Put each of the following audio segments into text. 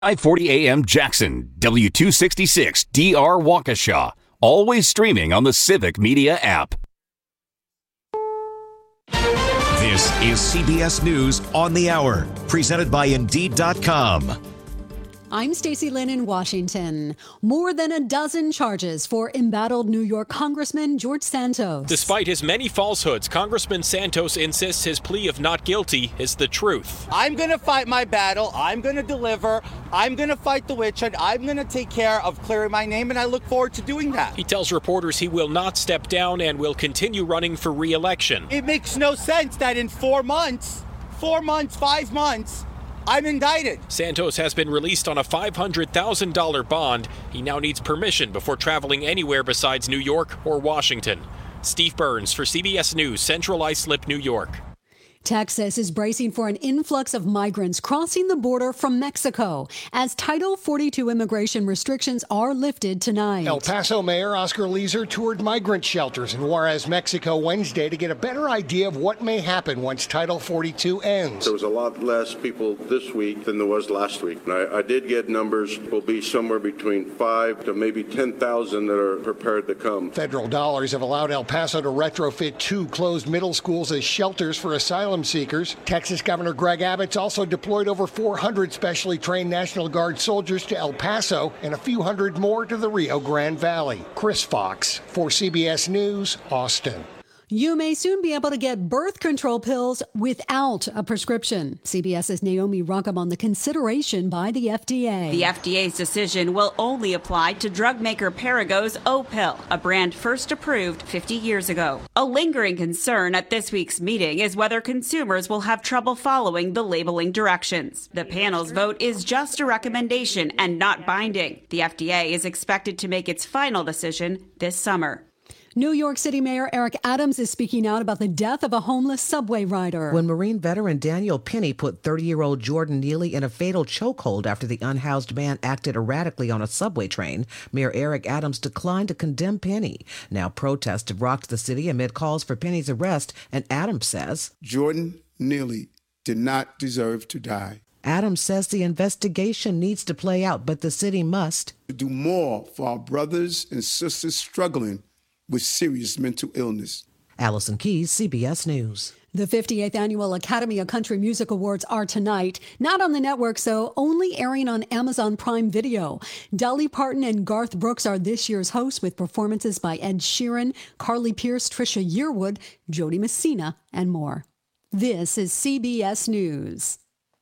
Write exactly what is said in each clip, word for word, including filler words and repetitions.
five forty A M Jackson, W two sixty-six D R Waukesha. Always streaming on the Civic Media app. This is C B S News on the Hour, presented by Indeed dot com. I'm Stacey Lynn in Washington. More than a dozen charges for embattled New York Congressman George Santos. Despite his many falsehoods, Congressman Santos insists his plea of not guilty is the truth. I'm going to fight my battle. I'm going to deliver. I'm going to fight the witch hunt. I'm going to take care of clearing my name, and I look forward to doing that. He tells reporters he will not step down and will continue running for re-election. It makes no sense that in four months, four months, five months, I'm indicted. Santos has been released on a five hundred thousand dollars bond. He now needs permission before traveling anywhere besides New York or Washington. Steve Burns for C B S News, Central Islip, New York. Texas is bracing for an influx of migrants crossing the border from Mexico as Title forty-two immigration restrictions are lifted tonight. El Paso Mayor Oscar Leeser toured migrant shelters in Juarez, Mexico Wednesday to get a better idea of what may happen once Title forty-two ends. There was a lot less people this week than there was last week. And I, I did get numbers. Will be somewhere between five to maybe ten thousand that are prepared to come. Federal dollars have allowed El Paso to retrofit two closed middle schools as shelters for asylum seekers. Texas Governor Greg Abbott's also deployed over four hundred specially trained National Guard soldiers to El Paso and a few hundred more to the Rio Grande Valley. Chris Fox for C B S News, Austin. You may soon be able to get birth control pills without a prescription. CBS's Naomi Ruckam on the consideration by the F D A. The F D A's decision will only apply to drug maker Perrigo's O-Pill, a brand first approved fifty years ago. A lingering concern at this week's meeting is whether consumers will have trouble following the labeling directions. The panel's vote is just a recommendation and not binding. The F D A is expected to make its final decision this summer. New York City Mayor Eric Adams is speaking out about the death of a homeless subway rider. When Marine veteran Daniel Penny put thirty-year-old Jordan Neely in a fatal chokehold after the unhoused man acted erratically on a subway train, Mayor Eric Adams declined to condemn Penny. Now protests have rocked the city amid calls for Penny's arrest, and Adams says, Jordan Neely did not deserve to die. Adams says the investigation needs to play out, but the city must do more for our brothers and sisters struggling with serious mental illness. Allison Keyes, C B S News. The fifty-eighth Annual Academy of Country Music Awards are tonight. Not on the network, so only airing on Amazon Prime Video. Dolly Parton and Garth Brooks are this year's hosts with performances by Ed Sheeran, Carly Pearce, Trisha Yearwood, Jody Messina, and more. This is C B S News.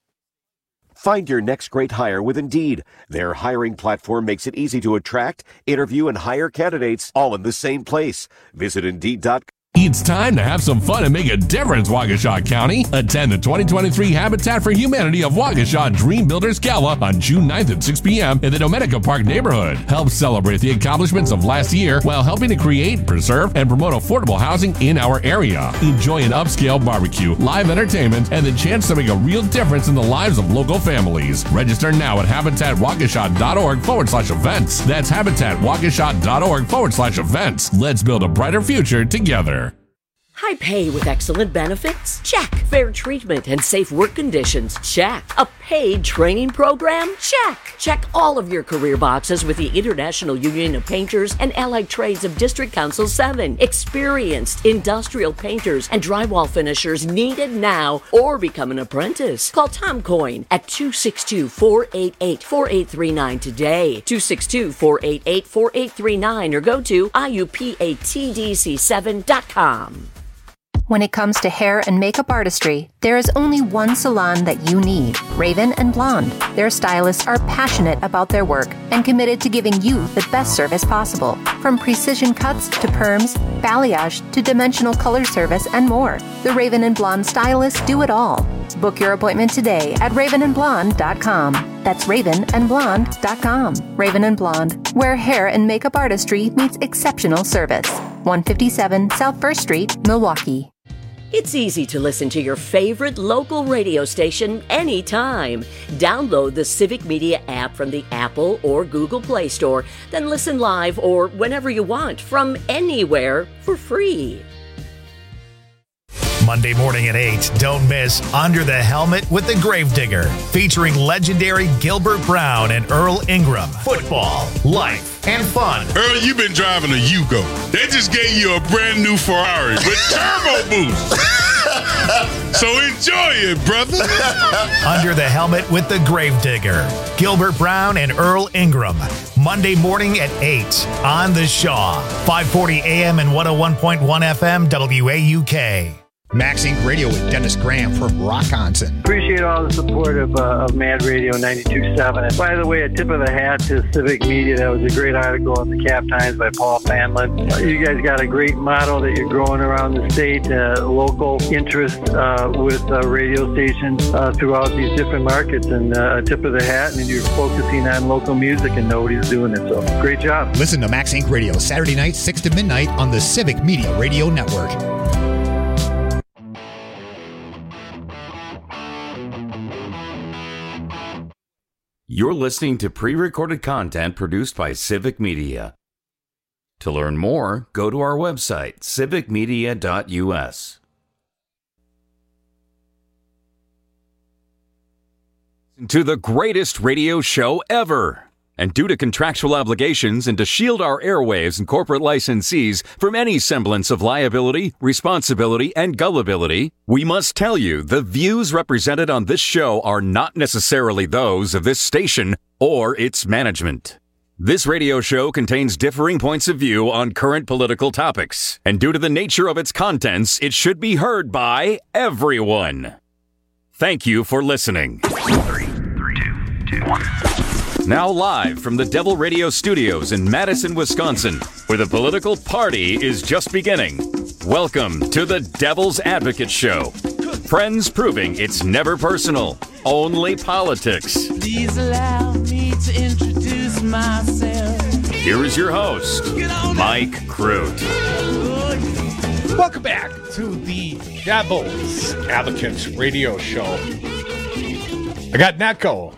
Find your next great hire with Indeed. Their hiring platform makes it easy to attract, interview, and hire candidates all in the same place. Visit Indeed dot com. It's time to have some fun and make a difference, Waukesha County. Attend the twenty twenty-three Habitat for Humanity of Waukesha Dream Builders Gala on June ninth at six p.m. in the Domenica Park neighborhood. Help celebrate the accomplishments of last year while helping to create, preserve, and promote affordable housing in our area. Enjoy an upscale barbecue, live entertainment, and the chance to make a real difference in the lives of local families. Register now at habitat waukesha dot org forward slash events. That's habitat waukesha dot org forward slash events. Let's build a brighter future together. High pay with excellent benefits? Check. Fair treatment and safe work conditions? Check. A paid training program? Check. Check all of your career boxes with the International Union of Painters and Allied Trades of District Council seven. Experienced industrial painters and drywall finishers needed now, or become an apprentice. Call Tom Coyne at two six two, four eight eight, four eight three nine today. two six two, four eight eight, four eight three nine or go to I U P A T D C seven dot com. When it comes to hair and makeup artistry, there is only one salon that you need, Raven and Blonde. Their stylists are passionate about their work and committed to giving you the best service possible. From precision cuts to perms, balayage to dimensional color service, and more. The Raven and Blonde stylists do it all. Book your appointment today at raven and blonde dot com. That's raven and blonde dot com. Raven and Blonde, where hair and makeup artistry meets exceptional service. one fifty-seven South First Street, Milwaukee. It's easy to listen to your favorite local radio station anytime. Download the Civic Media app from the Apple or Google Play Store, then listen live or whenever you want from anywhere for free. Monday morning at eight, don't miss Under the Helmet with the Gravedigger, featuring legendary Gilbert Brown and Earl Ingram. Football, life, and fun. Earl, you've been driving a Yugo. They just gave you a brand new Ferrari with turbo boost. So enjoy it, brother. Under the Helmet with the Gravedigger, Gilbert Brown and Earl Ingram. Monday morning at eight on The Shaw. five forty a.m. and one oh one point one F M W A U K. Max Inc Radio with Dennis Graham from Rockonson. Appreciate all the support of, uh, of Mad Radio ninety-two point seven. And by the way, a tip of the hat to Civic Media. That was a great article in the Cap Times by Paul Fanlin. You guys got a great model that you're growing around the state, uh, local interest uh, with uh, radio stations uh, throughout these different markets. And uh, a tip of the hat, and you're focusing on local music, and nobody's doing it. So great job. Listen to Max Inc Radio Saturday night, six to midnight on the Civic Media Radio Network. You're listening to pre-recorded content produced by Civic Media. To learn more, go to our website, civic media dot u s. To the greatest radio show ever. And due to contractual obligations and to shield our airwaves and corporate licensees from any semblance of liability, responsibility, and gullibility, we must tell you the views represented on this show are not necessarily those of this station or its management. This radio show contains differing points of view on current political topics, and due to the nature of its contents, it should be heard by everyone. Thank you for listening. Three, three, two, two, one. Now live from the Devil Radio Studios in Madison, Wisconsin, where the political party is just beginning. Welcome to the Devil's Advocate Show. Friends proving it's never personal, only politics. Please allow me to introduce myself. Here is your host, Mike Crute. Welcome back to the Devil's Advocate Radio Show. I got an echo.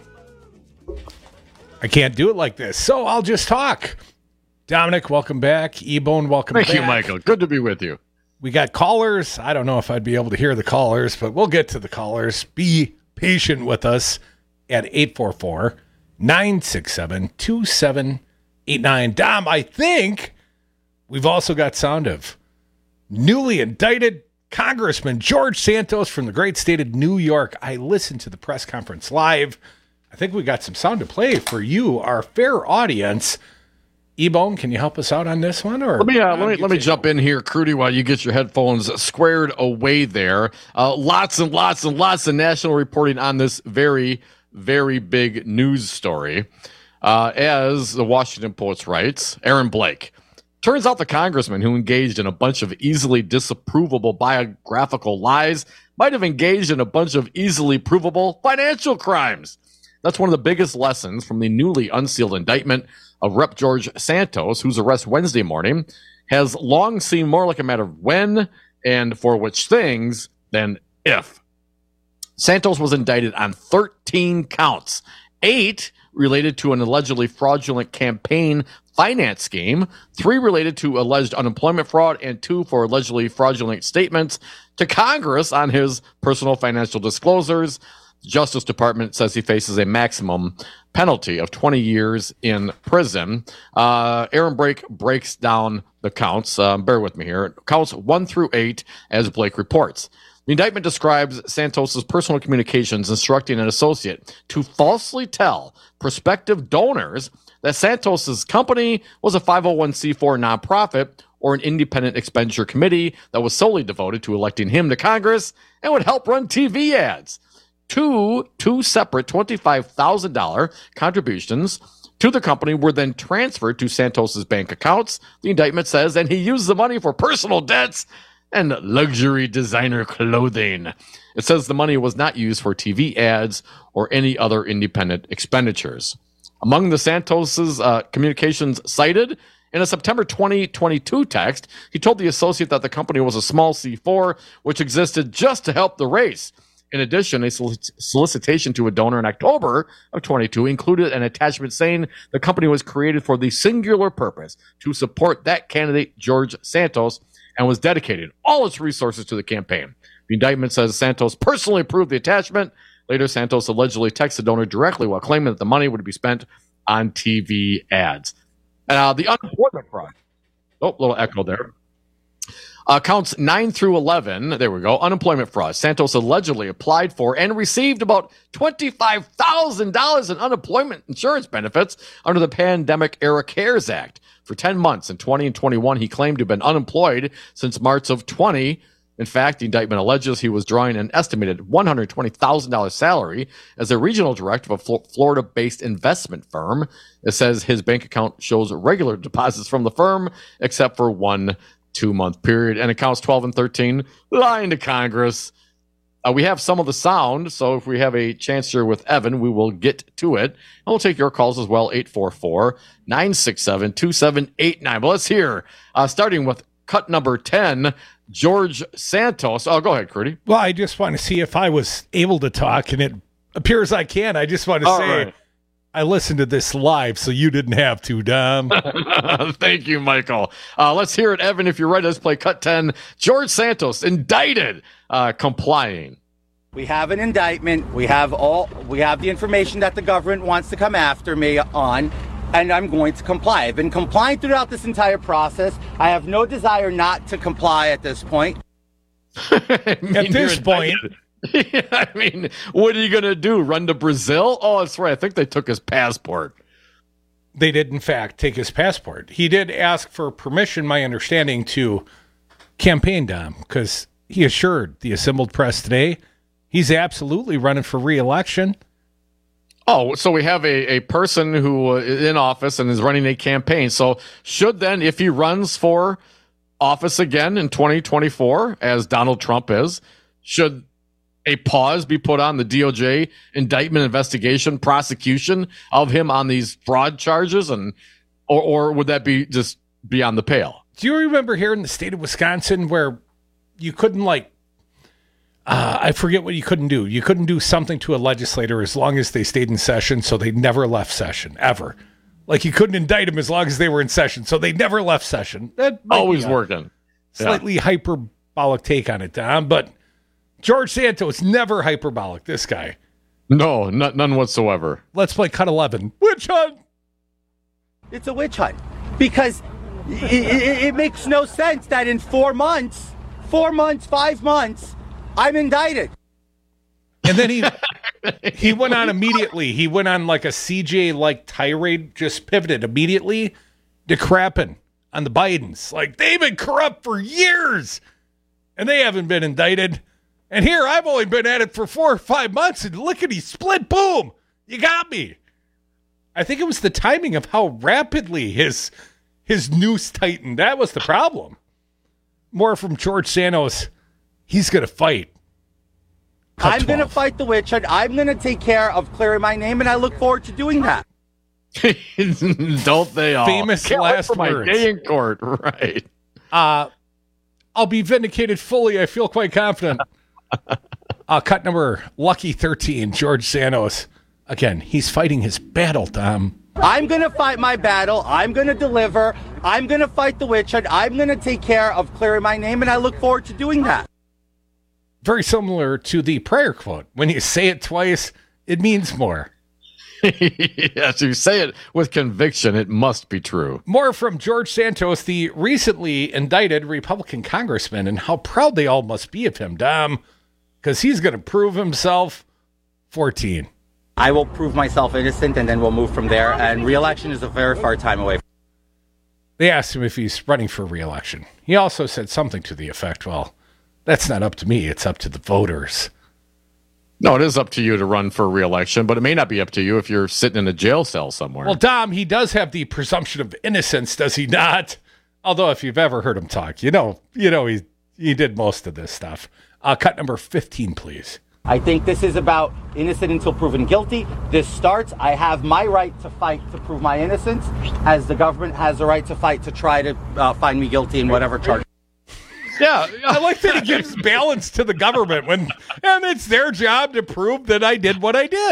I can't do it like this, so I'll just talk. Dominic, welcome back. E-Bone, welcome Thank back. Thank you, Michael. Good to be with you. We got callers. I don't know if I'd be able to hear the callers, but we'll get to the callers. Be patient with us at eight four four, nine six seven, two seven eight nine. Dom, I think we've also got sound of newly indicted Congressman George Santos from the great state of New York. I listened to the press conference live. I think we got some sound to play for you, our fair audience. E-Bone, can you help us out on this one? Or let me uh, let me let me jump in here, Crudy, while you get your headphones squared away there. Uh, lots and lots and lots of national reporting on this very, very big news story. Uh, as the Washington Post writes, Aaron Blake. Turns out the congressman who engaged in a bunch of easily disapprovable biographical lies might have engaged in a bunch of easily provable financial crimes. That's one of the biggest lessons from the newly unsealed indictment of Representative George Santos, whose arrest Wednesday morning has long seemed more like a matter of when and for which things than if. Santos was indicted on thirteen counts, eight related to an allegedly fraudulent campaign finance scheme, three related to alleged unemployment fraud, and two for allegedly fraudulent statements to Congress on his personal financial disclosures. The Justice Department says he faces a maximum penalty of twenty years in prison. Uh, Aaron Blake breaks down the counts. Um, bear with me here. Counts one through eight, as Blake reports. The indictment describes Santos's personal communications instructing an associate to falsely tell prospective donors that Santos's company was a five oh one c four nonprofit or an independent expenditure committee that was solely devoted to electing him to Congress and would help run T V ads. Two, two separate twenty-five thousand dollars contributions to the company were then transferred to Santos's bank accounts, the indictment says, and he used the money for personal debts and luxury designer clothing. It says the money was not used for T V ads or any other independent expenditures. Among the Santos's uh, communications cited, in a September twenty twenty-two text, he told the associate that the company was a small C four, which existed just to help the race. In addition, a solicitation to a donor in October of twenty-two included an attachment saying the company was created for the singular purpose to support that candidate, George Santos, and was dedicated all its resources to the campaign. The indictment says Santos personally approved the attachment. Later, Santos allegedly texted the donor directly while claiming that the money would be spent on T V ads. Uh, the unemployment fraud. Oh, little echo there. Uh, counts nine through eleven. There we go. Unemployment fraud. Santos allegedly applied for and received about twenty-five thousand dollars in unemployment insurance benefits under the Pandemic Era CARES Act. For ten months in twenty and twenty-one, he claimed to have been unemployed since March of twenty. In fact, the indictment alleges he was drawing an estimated one hundred twenty thousand dollars salary as a regional director of a Florida-based investment firm. It says his bank account shows regular deposits from the firm, except for one two-month period. And accounts twelve and thirteen, lying to Congress. Uh, we have some of the sound, so if we have a chance here with Evan, we will get to it. And we'll take your calls as well, eight four four, nine six seven, two seven eight nine. But let's hear, uh, starting with cut number ten, George Santos. Oh, go ahead, Crudy. Well, I just want to see if I was able to talk, and it appears I can. I just want to All say right. I listened to this live, so you didn't have to, Dom. Thank you, Michael. Uh, let's hear it, Evan. If you're ready, let's play cut ten. George Santos indicted, uh, complying. We have an indictment. We have all. We have the information that the government wants to come after me on, and I'm going to comply. I've been complying throughout this entire process. I have no desire not to comply at this point. I mean, At this point, I mean, what are you going to do? Run to Brazil? Oh, that's right. I think they took his passport. they did, in fact, take his passport. He did ask for permission, my understanding, to campaign, Dom, because he assured the assembled press today he's absolutely running for re-election. Oh, so we have a, a person who is in office and is running a campaign. So should then, if he runs for office again in twenty twenty-four, as Donald Trump is, should a pause be put on the D O J indictment, investigation, prosecution of him on these fraud charges, and or, or would that be just beyond the pale? Do you remember here in the state of Wisconsin where you couldn't, like, uh, I forget what you couldn't do. You couldn't do something to a legislator as long as they stayed in session, so they never left session, ever. Like, you couldn't indict them as long as they were in session, so they never left session. That might Always be a working. Slightly Yeah. hyperbolic take on it, Dom, but George Santos, never hyperbolic, this guy. No, n- none whatsoever. Let's play cut eleven. Witch hunt! It's a witch hunt because it, it, it makes no sense that in four months, four months, five months, I'm indicted. And then he he went on immediately. He went on like a C J-like tirade, just pivoted immediately to crapping on the Bidens. Like, they've been corrupt for years, and they haven't been indicted. And here, I've only been at it for four or five months, and look at he split. Boom! You got me. I think it was the timing of how rapidly his his noose tightened. That was the problem. More from George Santos. He's going to fight. Cut I'm going to fight the witch hunt. I'm going to take care of clearing my name, and I look forward to doing that. Don't they all? Famous Can't wait last for my words. day in court, right? Uh, I'll be vindicated fully. I feel quite confident. uh, cut number lucky thirteen, George Santos. Again, he's fighting his battle, Tom. I'm going to fight my battle. I'm going to deliver. I'm going to fight the witch hunt. I'm going to take care of clearing my name, and I look forward to doing that. Very similar to the prayer quote. When you say it twice, it means more. Yes, you say it with conviction, it must be true. More from George Santos, the recently indicted Republican congressman, and how proud they all must be of him, Dom, because he's going to prove himself. fourteen. I will prove myself innocent, and then we'll move from there. And re-election is a very far time away. They asked him if he's running for re-election. He also said something to the effect, well, that's not up to me. It's up to the voters. No, it is up to you to run for re-election, but it may not be up to you if you're sitting in a jail cell somewhere. Well, Dom, he does have the presumption of innocence, does he not? Although, if you've ever heard him talk, you know, you know he he did most of this stuff. Uh, cut number fifteen, please. I think this is about innocent until proven guilty. This starts. I have my right to fight to prove my innocence, as the government has the right to fight to try to uh, find me guilty in whatever charge. Yeah, I like that he gives balance to the government when, and it's their job to prove that I did what I did.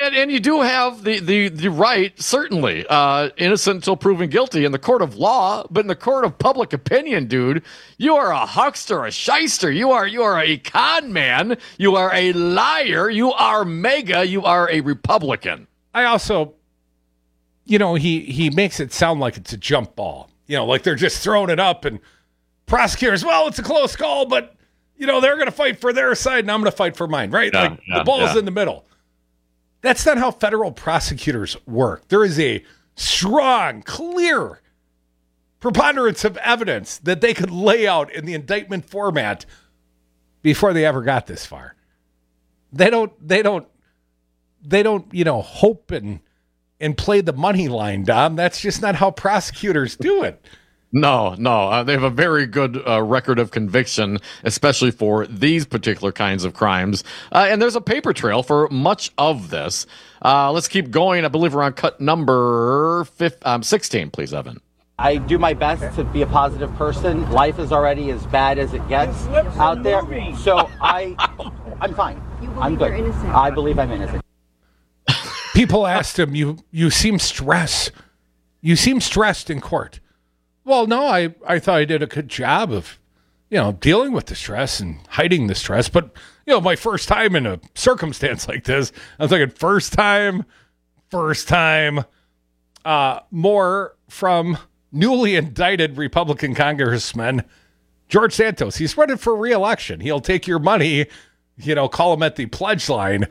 And, and you do have the, the, the right, certainly, uh, innocent until proven guilty in the court of law, but in the court of public opinion, dude, you are a huckster, a shyster. You are you are a con man. You are a liar. You are mega. You are a Republican. I also, you know, he, he makes it sound like it's a jump ball. You know, like they're just throwing it up and prosecutors, well, it's a close call, but, you know, they're going to fight for their side and I'm going to fight for mine, right? Yeah, like yeah, the ball's yeah. in the middle. That's not how federal prosecutors work. There is a strong, clear preponderance of evidence that they could lay out in the indictment format before they ever got this far. They don't, they don't, they don't, you know, hope and, and play the money line, Dom. That's just not how prosecutors do it. No, no. Uh, they have a very good uh, record of conviction, especially for these particular kinds of crimes. Uh, and there's a paper trail for much of this. Uh, let's keep going. I believe we're on cut number fifteen, um, sixteen, please, Evan. I do my best to be a positive person. Life is already as bad as it gets out there. So I, I'm fine. I'm good. I believe I'm innocent. People asked him, you, you seem stressed. You seem stressed in court. Well, no, I, I thought I did a good job of, you know, dealing with the stress and hiding the stress. But, you know, my first time in a circumstance like this, I was thinking first time, first time, uh, more from newly indicted Republican Congressman George Santos. He's running for re-election. He'll take your money, you know, call him at the pledge line.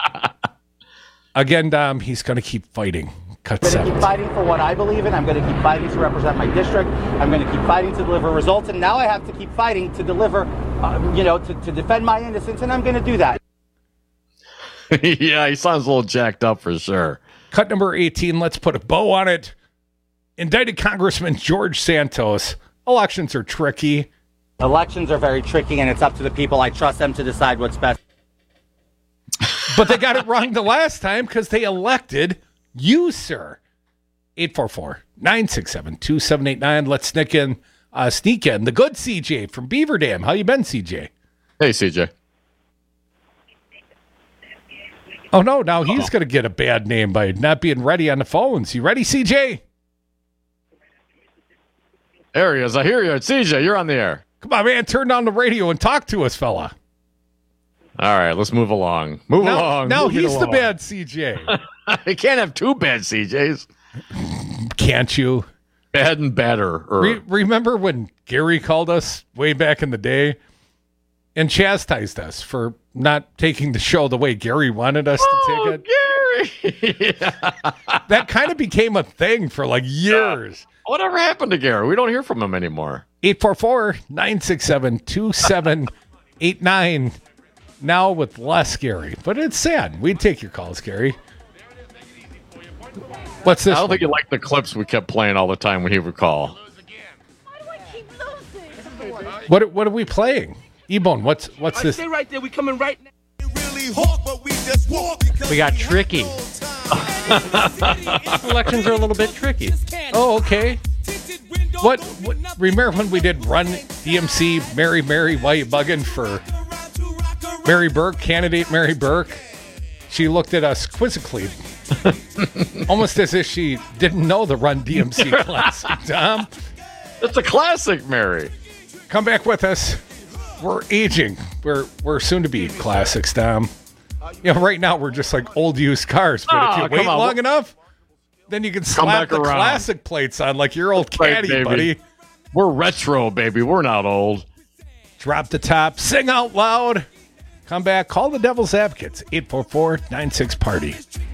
Again, Dom, he's going to keep fighting. Cut I'm going to keep fighting for what I believe in. I'm going to keep fighting to represent my district. I'm going to keep fighting to deliver results. And now I have to keep fighting to deliver, uh, you know, to, to defend my innocence. And I'm going to do that. Yeah, he sounds a little jacked up for sure. Cut number eighteen. Let's put a bow on it. Indicted Congressman George Santos. Elections are tricky. Elections are very tricky, and it's up to the people. I trust them to decide what's best. But they got it wrong the last time because they elected you, sir. eight four four, nine six seven, two seven eight nine. Let's sneak in, uh, sneak in the good C J from Beaver Dam. How you been, C J? Hey, C J. Oh, no. Now he's going to get a bad name by not being ready on the phones. You ready, C J? There he is. I hear you. C J, you're on the air. Come on, man. Turn down the radio and talk to us, fella. All right, let's move along. Move now, along. Now move he's along. the bad C J. You can't have two bad C Js. Can't you? Bad and badder. Re- remember when Gary called us way back in the day and chastised us for not taking the show the way Gary wanted us oh, to take it? Gary! Yeah. That kind of became a thing for like years. Yeah. Whatever happened to Gary? We don't hear from him anymore. eight four four, nine six seven, two seven eight nine. Now with less Gary, but it's sad. We'd take your calls, Gary. What's this? I don't one? think you like the clips we kept playing all the time when he would call. What what are we playing? E-Bone, what's what's this? Stay right there. We coming right now. We got tricky. Elections are a little bit tricky. Oh, okay. What, what? Remember when we did Run D M C, Mary, Mary, why you bugging for Mary Burke, candidate Mary Burke? She looked at us quizzically, almost as if she didn't know the Run D M C classic. Tom, it's a classic, Mary. Come back with us. We're aging. We're we're soon to be classics, Tom. You know, right now we're just like old used cars. But oh, if you wait on. long enough, then you can slap the around. classic plates on like your old caddy, right, buddy. We're retro, baby. We're not old. Drop the top. Sing out loud. Come back. Call the Devil's Advocates. eight four four, nine six, party.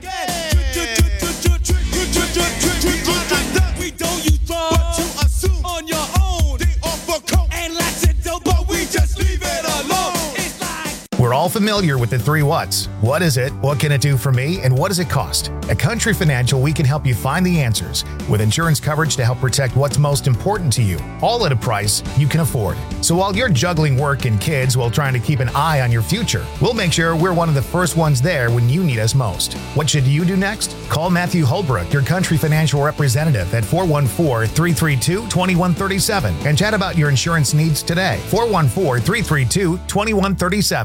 We're all familiar with the three whats. What is it? What can it do for me? And what does it cost? At Country Financial, we can help you find the answers with insurance coverage to help protect what's most important to you, all at a price you can afford. So while you're juggling work and kids while trying to keep an eye on your future, we'll make sure we're one of the first ones there when you need us most. What should you do next? Call Matthew Holbrook, your Country Financial representative at four one four, three three two, two one three seven and chat about your insurance needs today. four one four, three three two, two one three seven.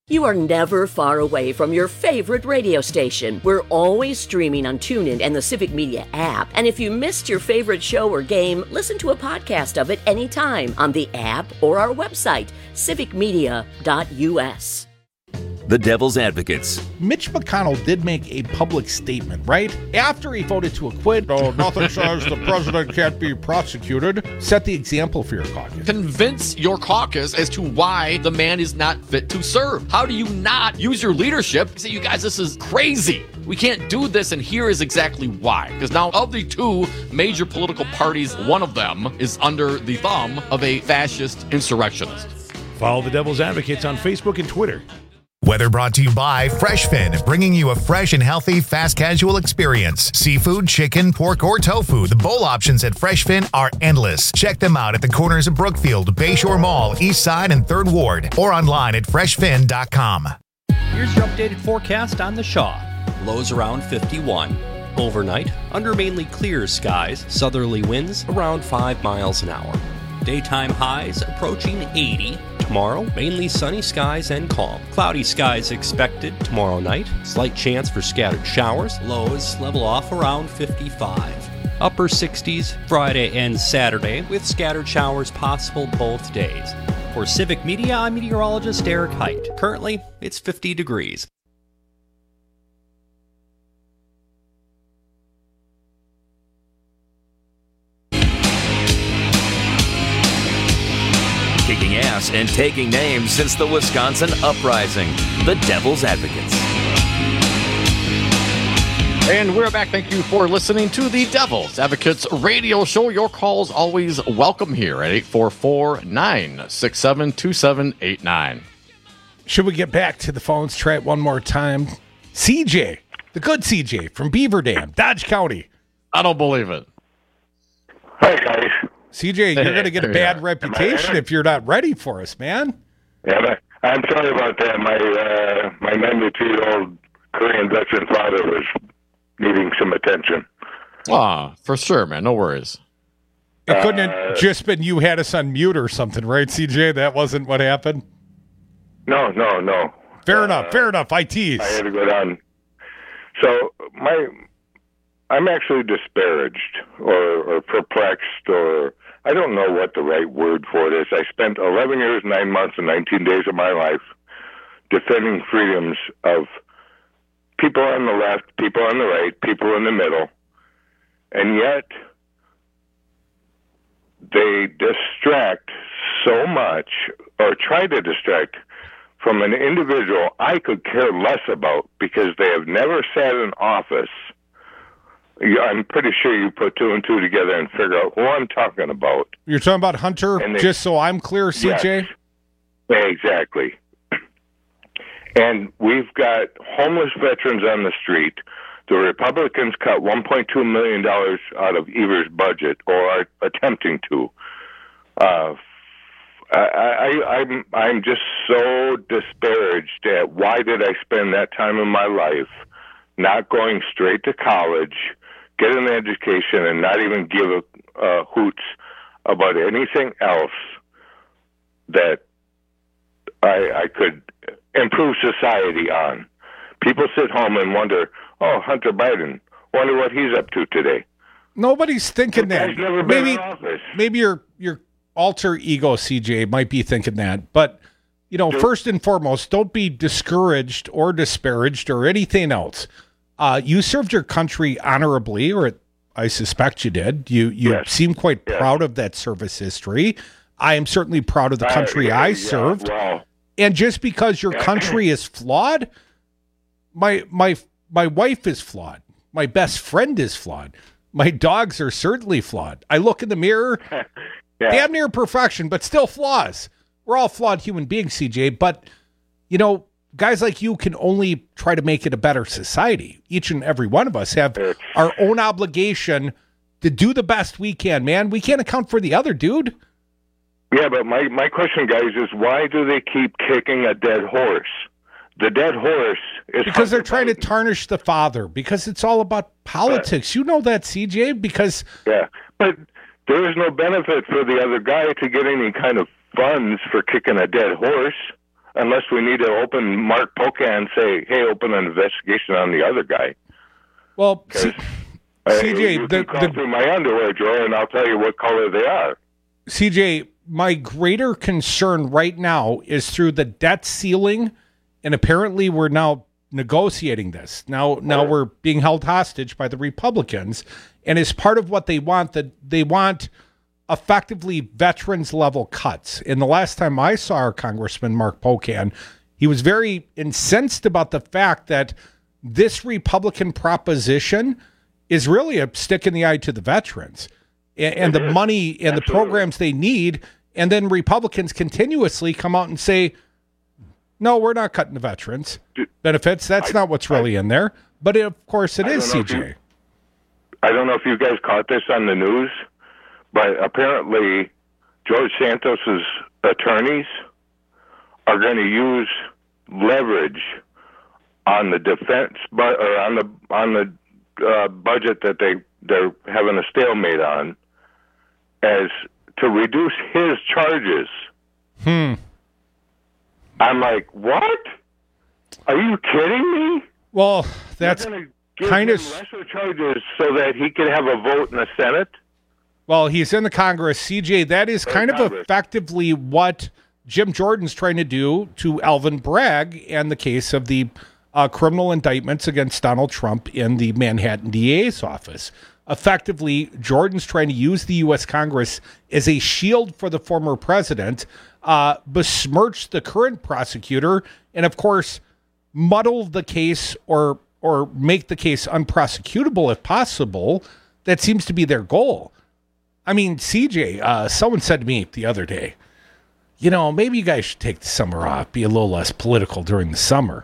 You are never far away from your favorite radio station. We're always streaming on TuneIn and the Civic Media app. And if you missed your favorite show or game, listen to a podcast of it anytime on the app or our website, civic media dot u s. The Devil's Advocates. Mitch McConnell did make a public statement, right? After he voted to acquit, no, nothing says the president can't be prosecuted. Set the example for your caucus. Convince your caucus as to why the man is not fit to serve. How do you not use your leadership to say, you guys, this is crazy. We can't do this, and here is exactly why. Because now, of the two major political parties, one of them is under the thumb of a fascist insurrectionist. Follow the Devil's Advocates on Facebook and Twitter. Weather brought to you by FreshFin, bringing you a fresh and healthy fast casual experience. Seafood, chicken, pork, or tofu. The bowl options at FreshFin are endless. Check them out at the corners of Brookfield, Bayshore Mall, East Side, and third Ward, or online at fresh fin dot com. Here's your updated forecast on the Shaw. Lows around fifty-one. Overnight, under mainly clear skies, southerly winds around five miles an hour. Daytime highs approaching eighty. Tomorrow, mainly sunny skies and calm. Cloudy skies expected tomorrow night. Slight chance for scattered showers. Lows level off around fifty-five. Upper sixties Friday and Saturday with scattered showers possible both days. For Civic Media, I'm meteorologist Eric Height. Currently, it's fifty degrees. Kicking ass and taking names since the Wisconsin Uprising. The Devil's Advocates. And we're back. Thank you for listening to the Devil's Advocates radio show. Your calls always welcome here at eight four four, nine six seven, two seven eight nine. Should we get back to the phones? Try it one more time. C J, the good C J from Beaver Dam, Dodge County. I don't believe it. Hi, guys. C J, you're going to get a bad reputation if you're not ready for us, man. Yeah, but I'm sorry about that. My uh, my ninety-two-year-old Korean veteran father was needing some attention. Ah, for sure, man. No worries. It couldn't Uh, have just been you had us on mute or something, right, C J? That wasn't what happened? No, no, no. Fair enough, fair enough. I tease. I had to go down. So my, I'm actually disparaged or, or perplexed, or I don't know what the right word for it is. I spent eleven years, nine months, and nineteen days of my life defending freedoms of people on the left, people on the right, people in the middle, and yet they distract so much, or try to distract, from an individual I could care less about because they have never sat in office. I'm pretty sure you put two and two together and figure out who I'm talking about. You're talking about Hunter, And they- just so I'm clear, C J? Yes, exactly. And we've got homeless veterans on the street. The Republicans cut one point two million dollars out of Evers' budget, or are attempting to. Uh, I, I, I'm I'm just so disparaged at why did I spend that time in my life not going straight to college, get an education, and not even give a uh, hoots about anything else that I, I could improve society on. People sit home and wonder, oh, Hunter Biden, wonder what he's up to today. Nobody's thinking The that. guy's never been Maybe, in office. maybe your your alter ego, C J, might be thinking that. But, you know, first and foremost, don't be discouraged or disparaged or anything else. Uh, you served your country honorably, or it, I suspect you did. You you Yes. seem quite Yes. proud of that service history. I am certainly proud of the country I, I yeah, served. well, And just because your country is flawed, my my my wife is flawed. My best friend is flawed. My dogs are certainly flawed. I look in the mirror, yeah. damn near perfection, but still flaws. We're all flawed human beings, C J. But, you know, guys like you can only try to make it a better society. Each and every one of us have our own obligation to do the best we can, man. We can't account for the other dude. Yeah, but my, my question, guys, is why do they keep kicking a dead horse? The dead horse is... Because they're trying to tarnish the father. Because it's all about politics. You know that, C J, because... Yeah, but there is no benefit for the other guy to get any kind of funds for kicking a dead horse. unless we need to open Mark Pocan and say, hey, open an investigation on the other guy. Well, C- uh, C J, you the, can call the, through my underwear drawer, and I'll tell you what color they are. C J, my greater concern right now is through the debt ceiling, and apparently we're now negotiating this. Now, now we're being held hostage by the Republicans, and as part of what they want, that they want effectively veterans level cuts. And the last time I saw our Congressman Mark Pocan, he was very incensed about the fact that this Republican proposition is really a stick in the eye to the veterans and, and the money and Absolutely. the programs they need. And then Republicans continuously come out and say, no, we're not cutting the veterans benefits. That's I, not what's really I, in there. But it, of course it is, C J. You, I don't know if you guys caught this on the news, but apparently George Santos's attorneys are going to use leverage on the defense, but or on the on the uh, budget that they they're having a stalemate on, as to reduce his charges. Hmm. I'm like, what? Are you kidding me? Well, that's kind of lesser charges so that he can have a vote in the Senate. Well, he's in the Congress, C J. That is kind of effectively what Jim Jordan's trying to do to Alvin Bragg and the case of the uh, criminal indictments against Donald Trump in the Manhattan D A's office. Effectively, Jordan's trying to use the U S Congress as a shield for the former president, uh, besmirch the current prosecutor, and of course, muddle the case or or make the case unprosecutable if possible. That seems to be their goal. I mean, C J, uh, someone said to me the other day, you know, maybe you guys should take the summer off, be a little less political during the summer.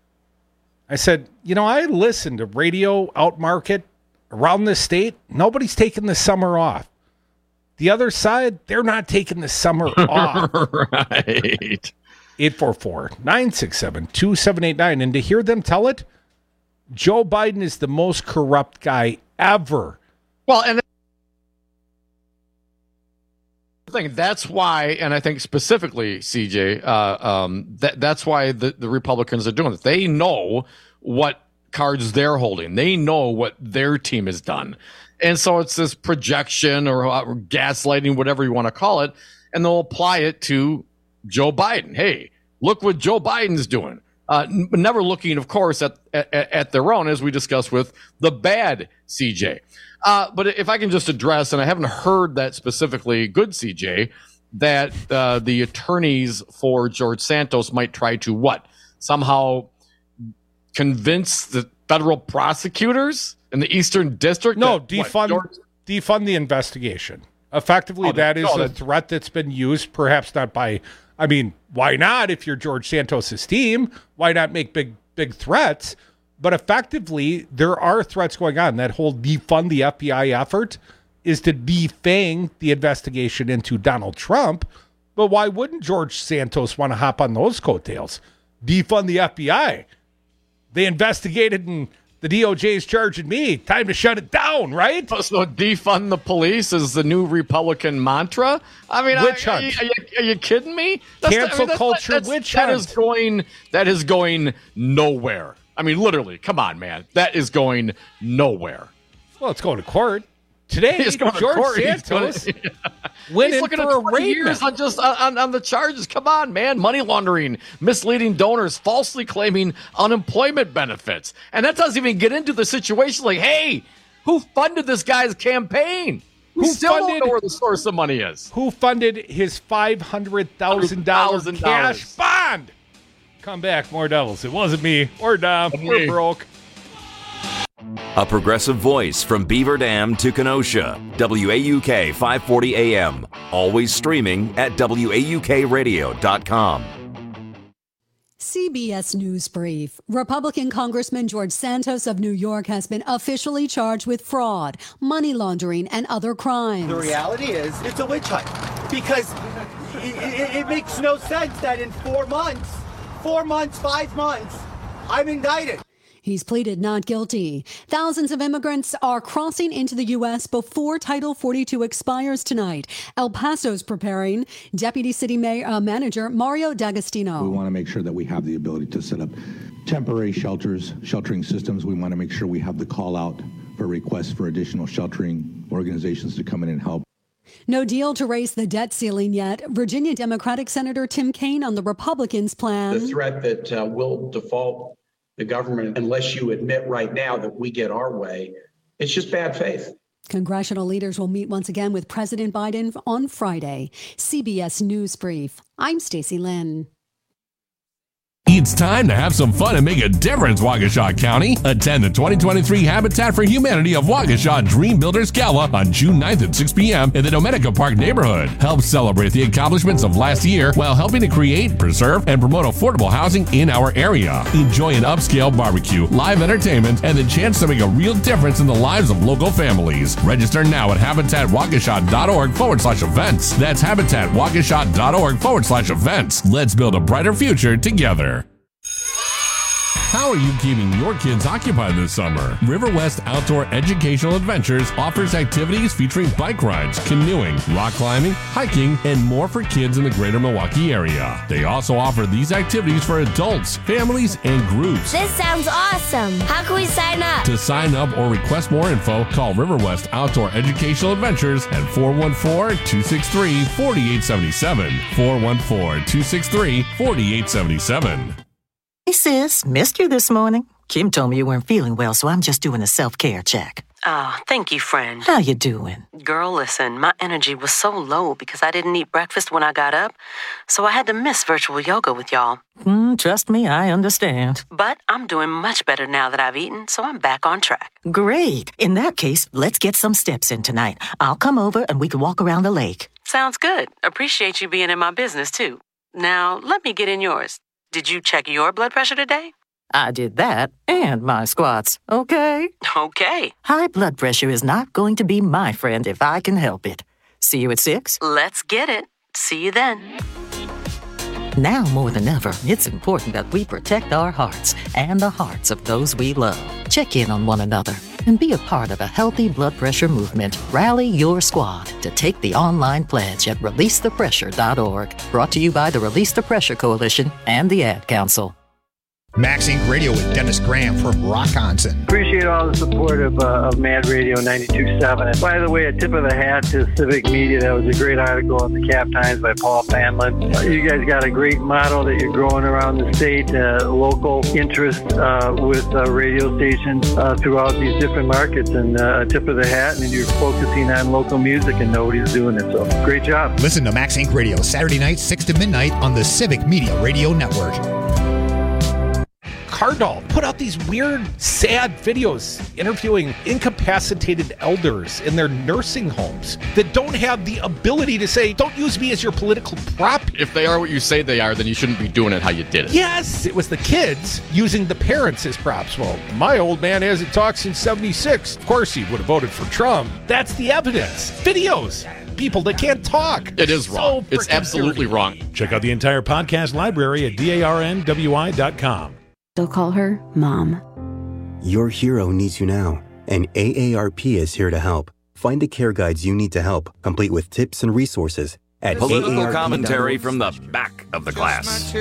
I said, you know, I listen to radio out market around this state. Nobody's taking the summer off. The other side, they're not taking the summer off. Right. eight four four, nine six seven, two seven eight nine. And to hear them tell it, Joe Biden is the most corrupt guy ever. Well, and thing. That's why, and I think specifically, C J, uh, um, that that's why the, the Republicans are doing it. They know what cards they're holding. They know what their team has done. And so it's this projection or, or gaslighting, whatever you want to call it, and they'll apply it to Joe Biden. Hey, look what Joe Biden's doing. Uh, n- never looking, of course, at, at at their own, as we discussed with the bad C J. Uh, but if I can just address, and I haven't heard that specifically, good C J, that uh, the attorneys for George Santos might try to what? Somehow convince the federal prosecutors in the Eastern District? No, that, defund, what, George- defund the investigation. Effectively, oh, that is no, a threat that's been used, perhaps not by, I mean, why not if you're George Santos's team? Why not make big, big threats? But effectively, there are threats going on. That whole defund the F B I effort is to defang the investigation into Donald Trump. But why wouldn't George Santos want to hop on those coattails? Defund the F B I. They investigated and the D O J is charging me. Time to shut it down, right? So defund the police is the new Republican mantra? I mean, witch are, hunt. Are, you, are you kidding me? That's Cancel the, I mean, culture that's, witch that hunt. Is going, that is going nowhere. I mean, literally, come on, man. That is going nowhere. Well, it's going to court. Today, He's going George to court. Santos He's, gonna, went he's in looking for at a twenty raid years on just on, on the charges. Come on, man. Money laundering, misleading donors, falsely claiming unemployment benefits. And that doesn't even get into the situation like, hey, who funded this guy's campaign? We Who still funded, don't know where the source of money is. Who funded his five hundred thousand dollars cash bond? Come back, more Devils. It wasn't me or Dom. We're broke. A progressive voice from Beaver Dam to Kenosha. W A U K five forty A M. Always streaming at W A U K radio dot com. C B S News Brief. Republican Congressman George Santos of New York has been officially charged with fraud, money laundering, and other crimes. The reality is it's a witch hunt because it, it, it makes no sense that in four months, four months, five months, I'm indicted. He's pleaded not guilty. Thousands of immigrants are crossing into the U S before Title forty-two expires tonight. El Paso's preparing. Deputy City Mayor, uh, Manager Mario D'Agostino. We want to make sure that we have the ability to set up temporary shelters, sheltering systems. We want to make sure we have the call out for requests for additional sheltering organizations to come in and help. No deal to raise the debt ceiling yet. Virginia Democratic Senator Tim Kaine on the Republicans' plan. The threat that uh, will default the government unless you admit right now that we get our way, it's just bad faith. Congressional leaders will meet once again with President Biden on Friday. C B S News Brief. I'm Stacey Lynn. It's time to have some fun and make a difference, Waukesha County. Attend the twenty twenty-three Habitat for Humanity of Waukesha Dream Builders Gala on June ninth at six p.m. in the Domenica Park neighborhood. Help celebrate the accomplishments of last year while helping to create, preserve, and promote affordable housing in our area. Enjoy an upscale barbecue, live entertainment, and the chance to make a real difference in the lives of local families. Register now at habitatwaukesha.org forward slash events. That's habitatwaukesha.org forward slash events. Let's build a brighter future together. How are you keeping your kids occupied this summer? River West Outdoor Educational Adventures offers activities featuring bike rides, canoeing, rock climbing, hiking, and more for kids in the greater Milwaukee area. They also offer these activities for adults, families, and groups. This sounds awesome. How can we sign up? To sign up or request more info, call River West Outdoor Educational Adventures at four one four, two six three, four eight seven seven. four one four, two six three, four eight seven seven. Hey, sis, missed you this morning. Kim told me you weren't feeling well, so I'm just doing a self-care check. Oh, thank you, friend. How you doing? Girl, listen, my energy was so low because I didn't eat breakfast when I got up, so I had to miss virtual yoga with y'all. Mm, trust me, I understand. But I'm doing much better now that I've eaten, so I'm back on track. Great. In that case, let's get some steps in tonight. I'll come over and we can walk around the lake. Sounds good. Appreciate you being in my business, too. Now, let me get in yours. Did you check your blood pressure today? I did that and my squats, okay? Okay. High blood pressure is not going to be my friend if I can help it. See you at six? Let's get it. See you then. Now more than ever, it's important that we protect our hearts and the hearts of those we love. Check in on one another and be a part of a healthy blood pressure movement. Rally your squad to take the online pledge at release the pressure dot org. Brought to you by the Release the Pressure Coalition and the Ad Council. Max Inc Radio with Dennis Graham from Rockonson. Appreciate all the support of, uh, of Mad Radio ninety-two point seven. And by the way, a tip of the hat to Civic Media. That was a great article in the Cap Times by Paul Fanlin. Uh, you guys got a great model that you're growing around the state, uh, local interest uh, with uh, radio stations uh, throughout these different markets. And uh, a tip of the hat, and you're focusing on local music, and nobody's doing it. So great job. Listen to Max Inc Radio Saturday night, six to midnight on the Civic Media Radio Network. Cardall put out these weird, sad videos interviewing incapacitated elders in their nursing homes that don't have the ability to say, don't use me as your political prop. If they are what you say they are, then you shouldn't be doing it how you did it. Yes, it was the kids using the parents as props. Well, my old man hasn't talked since seventy-six. Of course he would have voted for Trump. That's the evidence. Videos. People that can't talk. It is wrong. So it's absolutely dirty. wrong. Check out the entire podcast library at darnwi dot com. They'll call her Mom. Your hero needs you now, and A A R P is here to help. Find the care guides you need to help, complete with tips and resources at Political A A R P commentary from the back of the class.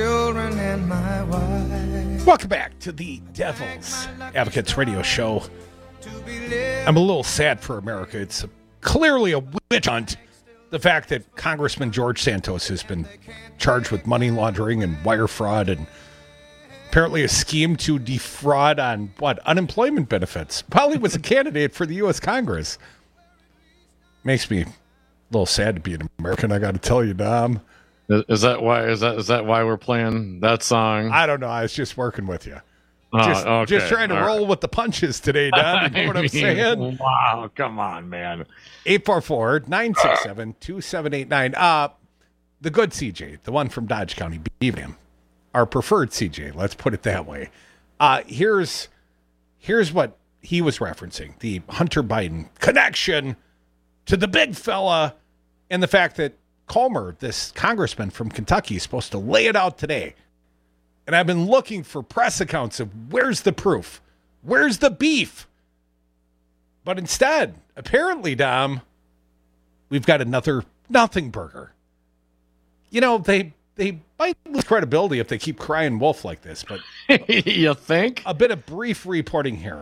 Welcome back to the Devil's Advocates Radio Show. I'm a little sad for America. It's a, clearly a witch hunt. The fact that Congressman George Santos has been charged with money laundering and wire fraud and apparently a scheme to defraud on, what, unemployment benefits. While he was a candidate for the U S Congress. Makes me a little sad to be an American, I got to tell you, Dom. Is that why? Is that is that why we're playing that song? I don't know. I was just working with you. Oh, just, okay. just trying to All roll right. with the punches today, Dom. You know what I'm saying? Wow, come on, man. eight four four, nine six seven, two seven eight nine. Uh, the good C J, the one from Dodge County, Beavam. Our preferred C J, let's put it that way. Uh, here's here's what he was referencing, the Hunter Biden connection to the big fella and the fact that Comer, this congressman from Kentucky, is supposed to lay it out today. And I've been looking for press accounts of where's the proof. Where's the beef? But instead, apparently, Dom, we've got another nothing burger. You know, they they might lose credibility if they keep crying wolf like this, but you think? A bit of brief reporting here.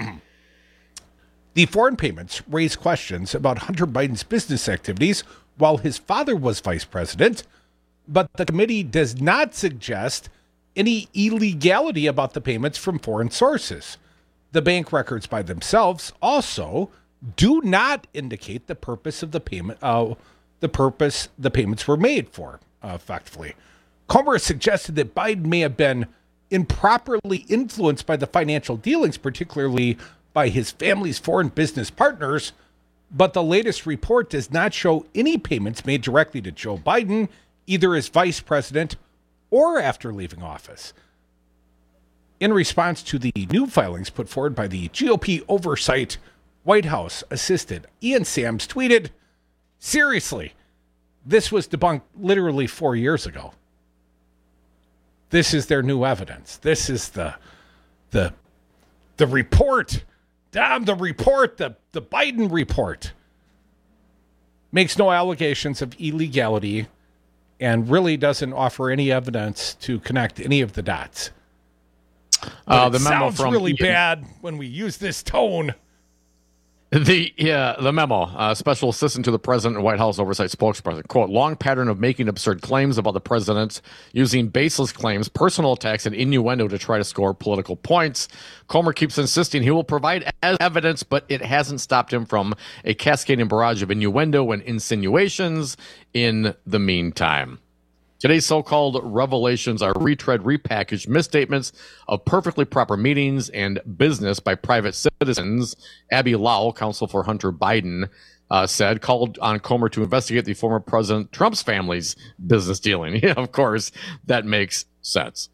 The foreign payments raise questions about Hunter Biden's business activities while his father was vice president, but the committee does not suggest any illegality about the payments from foreign sources. The bank records by themselves also do not indicate the purpose of the payment, uh, the purpose the payments were made for, uh, effectively. Comer suggested that Biden may have been improperly influenced by the financial dealings, particularly by his family's foreign business partners, but the latest report does not show any payments made directly to Joe Biden, either as vice president or after leaving office. In response to the new filings put forward by the G O P oversight, White House assistant Ian Sams tweeted, "Seriously, this was debunked literally four years ago. This is their new evidence. This is the the the report. Damn, the report, the, the Biden report. Makes no allegations of illegality and really doesn't offer any evidence to connect any of the dots." Uh, the it memo sounds from really Ian. bad when we use this tone. The yeah, the memo, uh, special assistant to the president and White House oversight spokesperson, quote, long pattern of making absurd claims about the president, using baseless claims, personal attacks, and innuendo to try to score political points. Comer keeps insisting he will provide evidence, but it hasn't stopped him from a cascading barrage of innuendo and insinuations in the meantime. Today's so-called revelations are retread, repackaged misstatements of perfectly proper meetings and business by private citizens. Abby Lau, counsel for Hunter Biden, uh, said, called on Comer to investigate the former President Trump's family's business dealing. Yeah, of course, that makes sense.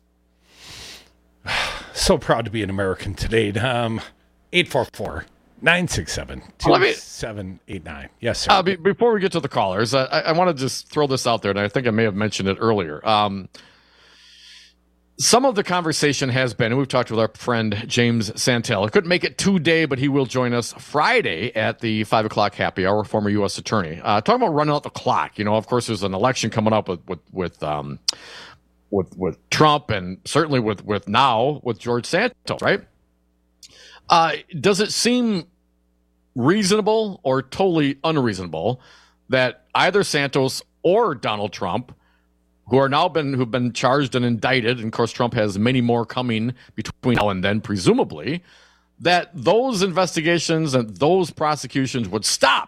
So proud to be an American today. Um, eight four four, nine six seven, two seven eight nine. Yes, sir. Uh, be, before we get to the callers, I, I want to just throw this out there, and I think I may have mentioned it earlier. Um, some of the conversation has been, and we've talked with our friend James Santel. He couldn't make it today, but he will join us Friday at the five o'clock happy hour, former U S attorney. Uh, talking about running out the clock. You know, of course, there's an election coming up with with with um, with, with Trump, and certainly with with now with George Santos, right? Uh, does it seem reasonable or totally unreasonable that either Santos or Donald Trump, who are now been who've been charged and indicted, and of course Trump has many more coming between now and then, presumably, that those investigations and those prosecutions would stop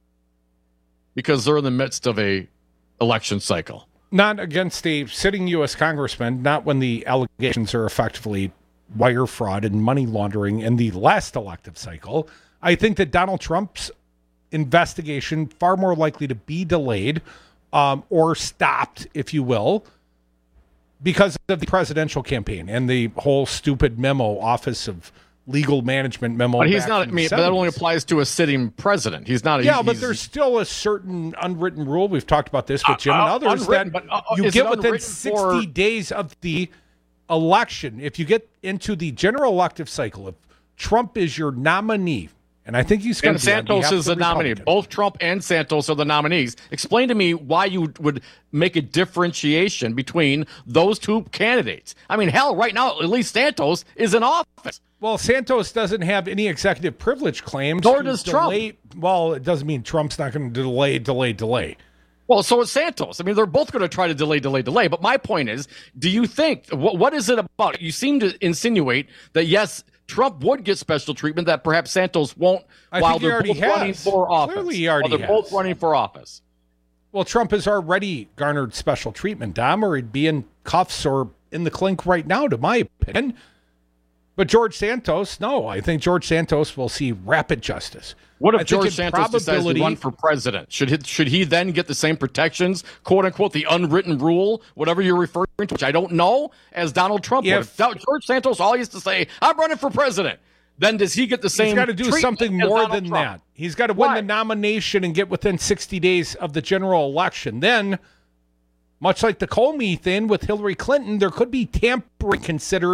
because they're in the midst of a election cycle? Not against a sitting U S congressman, not when the allegations are effectively wire fraud and money laundering in the last elective cycle. I think that Donald Trump's investigation far more likely to be delayed um, or stopped, if you will, because of the presidential campaign and the whole stupid memo, Office of Legal Management memo. But he's back not. I from mean, the but that seventies. only applies to a sitting president. He's not. A, Yeah, but he's, there's still a certain unwritten rule. We've talked about this with Jim Uh, and uh, others that unwritten, but, uh, you is get it within unwritten sixty for- days of the election. If you get into the general elective cycle, if Trump is your nominee, and I think he's going And to be on Santos behalf is of the nominee. Republicans. Both Trump and Santos are the nominees. Explain to me why you would make a differentiation between those two candidates. I mean, hell, right now, at least Santos is in office. Well, Santos doesn't have any executive privilege claims. Nor to does delay, Trump. Well, it doesn't mean Trump's not going to delay, delay, delay. Well, so is Santos. I mean, they're both going to try to delay, delay, delay. But my point is, do you think, what, what is it about? You seem to insinuate that, yes, Trump would get special treatment, that perhaps Santos won't, I while think he they're already both has. running for office. Clearly he already while they're has. both running for office. Well, Trump has already garnered special treatment, Dom, or he'd be in cuffs or in the clink right now, to my opinion. But George Santos, no, I think George Santos will see rapid justice. What I if think George in Santos decides to probability- run for president? Should he, should he then get the same protections, quote unquote, the unwritten rule, whatever you're referring to, which I don't know, as Donald Trump would? If- If George Santos all he has to say, I'm running for president, then does he get the same He's got to do treatment something as more Donald than Trump? that. He's got to win Why? the nomination and get within sixty days of the general election. Then, much like the Comey thing with Hillary Clinton, there could be tampering considered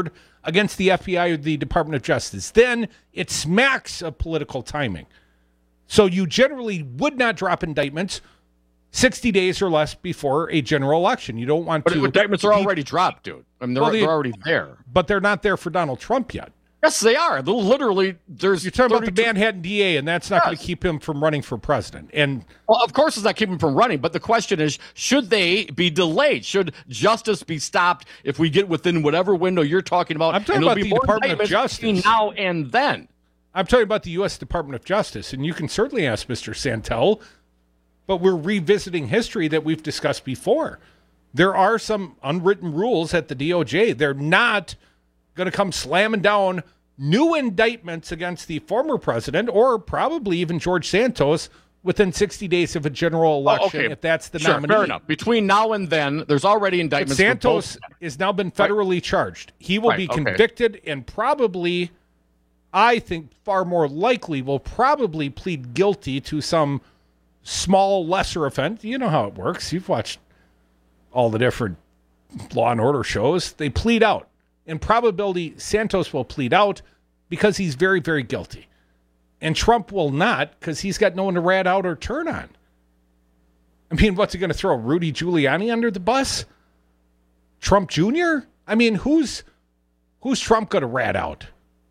against the F B I or the Department of Justice, then it smacks of political timing. So you generally would not drop indictments sixty days or less before a general election. You don't want but to. But indictments are keep, already dropped, dude. I mean, they're, well, they, they're already there. But they're not there for Donald Trump yet. Yes, they are. They're literally, there's. You're talking about the Manhattan D A, and that's not yes. going to keep him from running for president. And well, of course, it's not keeping him from running. But the question is, should they be delayed? Should justice be stopped if we get within whatever window you're talking about? I'm talking and about the Department of Justice now and then. I'm talking about the U S Department of Justice, and you can certainly ask Mister Santel. But we're revisiting history that we've discussed before. There are some unwritten rules at the D O J. They're not going to come slamming down new indictments against the former president or probably even George Santos within sixty days of a general election, oh, okay. if that's the sure, nominee. Fair enough. Between now and then, there's already indictments. But Santos has now been federally right. charged. He will right, be convicted okay. and probably, I think far more likely, will probably plead guilty to some small, lesser offense. You know how it works. You've watched all the different Law and Order shows. They plead out. In probability, Santos will plead out because he's very, very guilty. And Trump will not because he's got no one to rat out or turn on. I mean, what's he going to throw Rudy Giuliani under the bus? Trump Junior? I mean, who's who's Trump going to rat out?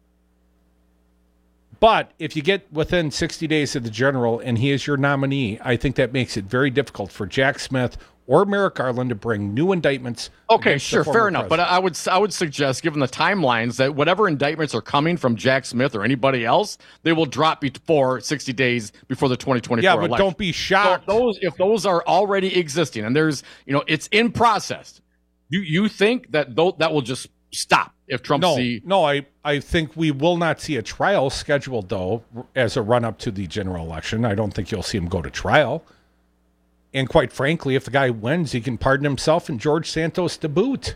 But if you get within sixty days of the general and he is your nominee, I think that makes it very difficult for Jack Smith or Merrick Garland to bring new indictments. Okay, sure, fair enough. President. But I would I would suggest, given the timelines, that whatever indictments are coming from Jack Smith or anybody else, they will drop before sixty days before the twenty twenty-four yeah, but election. Don't be shocked. So those, if those are already existing and there's, you know, it's in process, you you think that th- that will just stop if Trump no, see... No, I, I think we will not see a trial scheduled, though, as a run-up to the general election. I don't think you'll see him go to trial. And quite frankly, if the guy wins, he can pardon himself and George Santos to boot.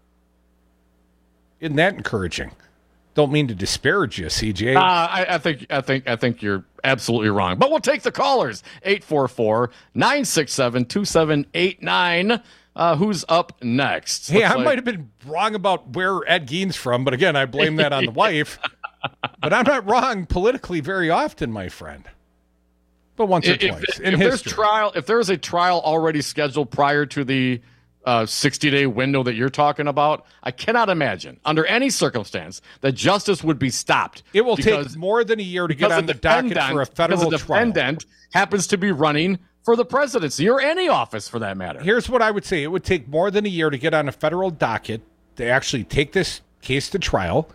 Isn't that encouraging? Don't mean to disparage you, C J. Uh, I, I think I think I think you're absolutely wrong. But we'll take the callers. eight four four, nine six seven, two seven eight nine. Uh, who's up next? Hey, Looks I like... might have been wrong about where Ed Gein's from, but again, I blame that on the wife. But I'm not wrong politically very often, my friend. But once or if, twice if, in if history. There's trial, if there's a trial already scheduled prior to the uh, sixty-day window that you're talking about, I cannot imagine, under any circumstance, that justice would be stopped. It will take more than a year to get on the docket for a federal trial. Because the defendant happens to be running for the presidency or any office for that matter. Here's what I would say. It would take more than a year to get on a federal docket to actually take this case to trial.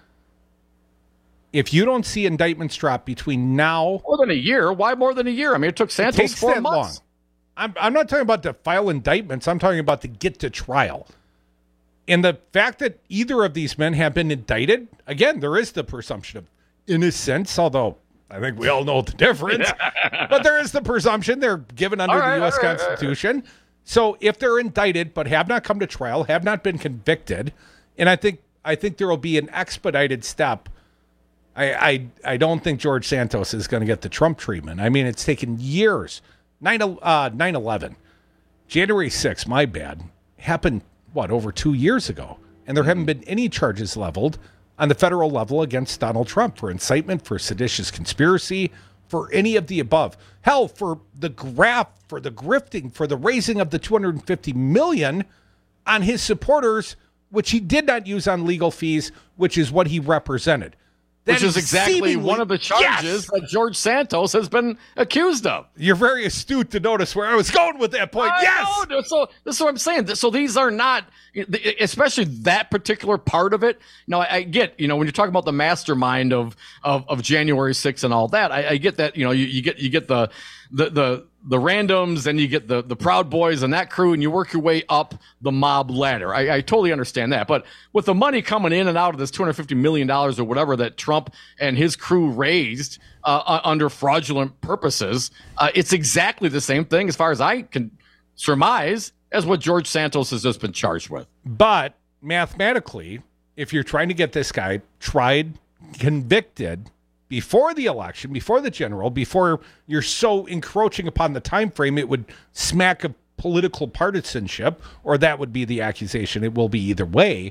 If you don't see indictments drop between now... More than a year? Why more than a year? I mean, it took Santos it takes four that months. Long. I'm, I'm not talking about to file indictments. I'm talking about to get to trial. And the fact that either of these men have been indicted, again, there is the presumption of innocence, although I think we all know the difference. But there is the presumption they're given under right, the U S right, Constitution. Right. So if they're indicted but have not come to trial, have not been convicted, and I think I think there will be an expedited step. I, I I don't think George Santos is going to get the Trump treatment. I mean, it's taken years. nine eleven, January sixth, my bad, happened, what, over two years ago. And there mm-hmm. haven't been any charges leveled on the federal level against Donald Trump for incitement, for seditious conspiracy, for any of the above. Hell, for the graft, for the grifting, for the raising of the two hundred fifty million dollars on his supporters, which he did not use on legal fees, which is what he represented. That Which is, is exactly one of the charges yes! that George Santos has been accused of. You're very astute to notice where I was going with that point. I yes! Know. So this is what I'm saying. So these are not, especially that particular part of it. Now, I get, you know, when you're talking about the mastermind of of, of January sixth and all that, I, I get that, you know, you, you get you get the the the the randoms and you get the, the Proud Boys and that crew and you work your way up the mob ladder. I, I totally understand that. But with the money coming in and out of this two hundred fifty million dollars or whatever that Trump and his crew raised uh, under fraudulent purposes, uh, it's exactly the same thing as far as I can surmise as what George Santos has just been charged with. But mathematically, if you're trying to get this guy tried, convicted, before the election, before the general, before you're so encroaching upon the time frame, it would smack of political partisanship, or that would be the accusation. It will be either way.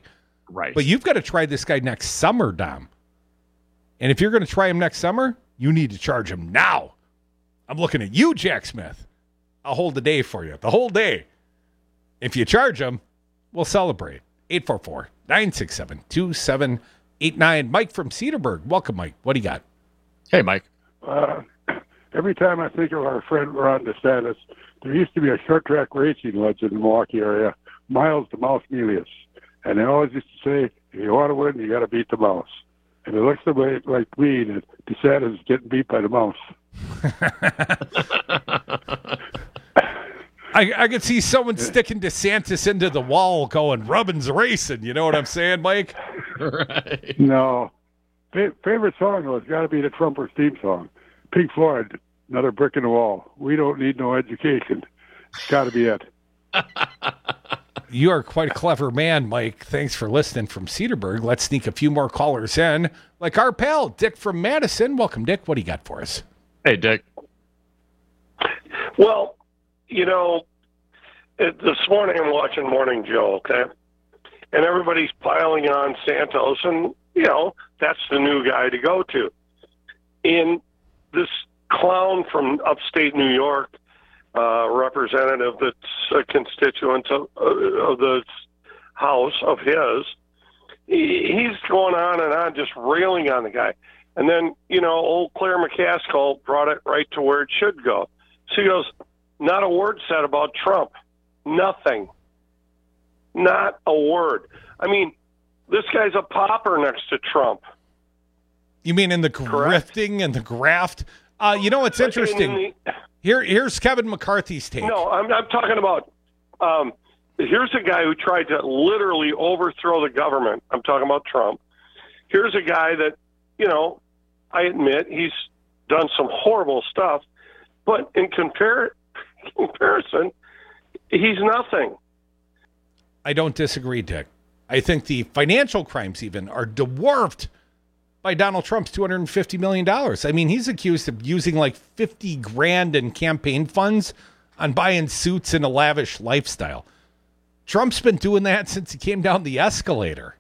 Right. But you've got to try this guy next summer, Dom. And if you're going to try him next summer, you need to charge him now. I'm looking at you, Jack Smith. I'll hold the day for you, the whole day. If you charge him, we'll celebrate. eight four four, nine six seven, two seven eight nine. Mike from Cedarburg. Welcome, Mike. What do you got? Hey, Mike. Uh, every time I think of our friend Ron DeSantis, there used to be a short track racing legend in the Milwaukee area, Miles the Mouse Melius. And they always used to say, if you want to win, you got to beat the mouse. And it looks to me like me that DeSantis is getting beat by the mouse. I, I could see someone sticking DeSantis into the wall going, Rubbin's racing. You know what I'm saying, Mike? Right. No. Fa- favorite song, though, has got to be the Trumpers theme song. Pink Floyd, Another Brick in the Wall. We don't need no education. It's got to be it. You are quite a clever man, Mike. Thanks for listening from Cedarburg. Let's sneak a few more callers in. Like our pal, Dick from Madison. Welcome, Dick. What do you got for us? Hey, Dick. Well, you know, it, this morning I'm watching Morning Joe, okay? And everybody's piling on Santos, and, you know, that's the new guy to go to. And this clown from upstate New York, uh, representative that's a constituent of, uh, of the House of his, he, he's going on and on just railing on the guy. And then, you know, old Claire McCaskill brought it right to where it should go. So he goes, not a word said about Trump. Nothing. Not a word. I mean, this guy's a pauper next to Trump. You mean in the grifting and the graft? Uh, you know what's interesting? The, Here, here's Kevin McCarthy's take. No, I'm, I'm talking about, um, here's a guy who tried to literally overthrow the government. I'm talking about Trump. Here's a guy that, you know, I admit he's done some horrible stuff, but in compar- comparison, he's nothing. I don't disagree, Dick. I think the financial crimes even are dwarfed by Donald Trump's two hundred fifty million dollars. I mean, he's accused of using like fifty grand in campaign funds on buying suits and a lavish lifestyle. Trump's been doing that since he came down the escalator.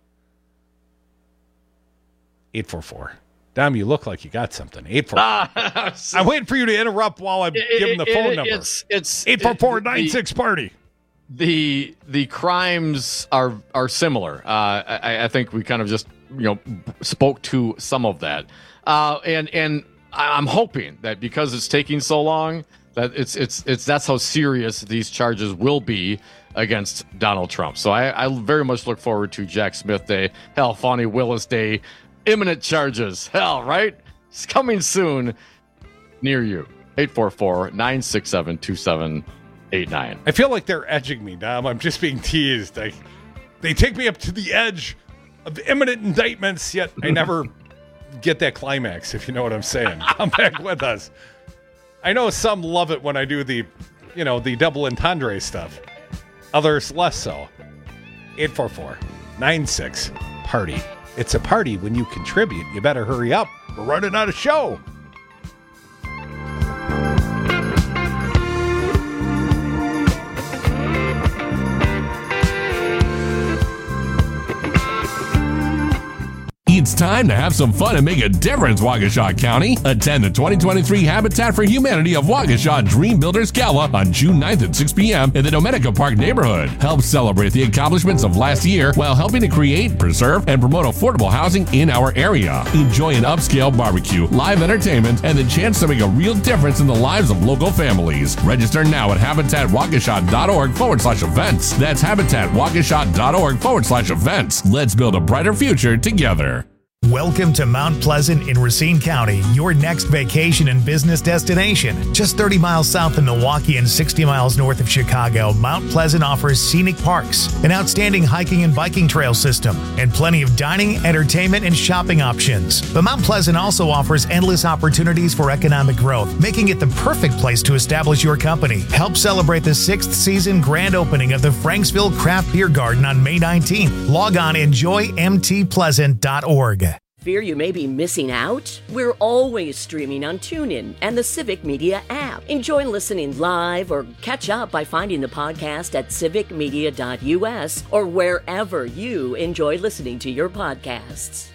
eight four four. Dom, you look like you got something. eight four four. Ah, I'm waiting for you to interrupt while I'm it, giving the phone it, number. It's it's eight four four, nine six party. The the crimes are are similar. Uh, I, I think we kind of just you know spoke to some of that, uh, and and I'm hoping that because it's taking so long that it's it's it's that's how serious these charges will be against Donald Trump. So I, I very much look forward to Jack Smith Day, hell, Fani Willis Day, imminent charges. Hell, right? It's coming soon near you. eight four four, nine six seven, two seven eight nine. I feel like they're edging me, Dom. I'm just being teased. I, they take me up to the edge of imminent indictments, yet I never get that climax, if you know what I'm saying. Come back with us. I know some love it when I do the, you know, the double entendre stuff. Others less so. eight four four, nine six party. It's a party when you contribute. You better hurry up. We're running out of show. It's time to have some fun and make a difference, Waukesha County. Attend the twenty twenty-three Habitat for Humanity of Waukesha Dream Builders Gala on June ninth at six p.m. in the Domenica Park neighborhood. Help celebrate the accomplishments of last year while helping to create, preserve, and promote affordable housing in our area. Enjoy an upscale barbecue, live entertainment, and the chance to make a real difference in the lives of local families. Register now at habitatwaukesha.org forward slash events. That's habitatwaukesha.org forward slash events. Let's build a brighter future together. Welcome to Mount Pleasant in Racine County, your next vacation and business destination. Just thirty miles south of Milwaukee and sixty miles north of Chicago, Mount Pleasant offers scenic parks, an outstanding hiking and biking trail system, and plenty of dining, entertainment, and shopping options. But Mount Pleasant also offers endless opportunities for economic growth, making it the perfect place to establish your company. Help celebrate the sixth season grand opening of the Franksville Craft Beer Garden on May nineteenth. Log on enjoy m t pleasant dot org. Fear you may be missing out? We're always streaming on TuneIn and the Civic Media app. Enjoy listening live or catch up by finding the podcast at civic media dot u s or wherever you enjoy listening to your podcasts.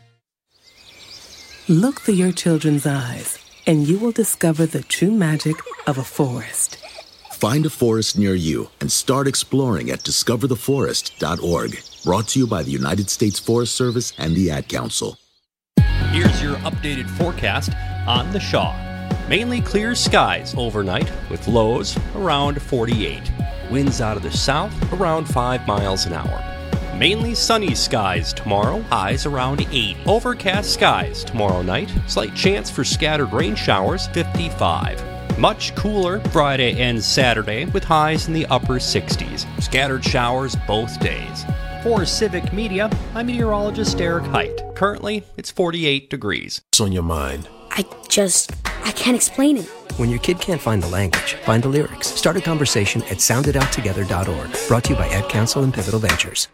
Look through your children's eyes, and you will discover the true magic of a forest. Find a forest near you and start exploring at discover the forest dot org. Brought to you by the United States Forest Service and the Ad Council. Here's your updated forecast on the Shaw. Mainly clear skies overnight with lows around forty-eight. Winds out of the south around five miles an hour. Mainly sunny skies tomorrow, highs around eight. Overcast skies tomorrow night, slight chance for scattered rain showers, fifty-five. Much cooler Friday and Saturday with highs in the upper sixties. Scattered showers both days. For Civic Media, I'm meteorologist Eric Height. Currently, it's forty-eight degrees. What's on your mind? I just, I can't explain it. When your kid can't find the language, find the lyrics. Start a conversation at sound it out together dot org. Brought to you by Ad Council and Pivotal Ventures.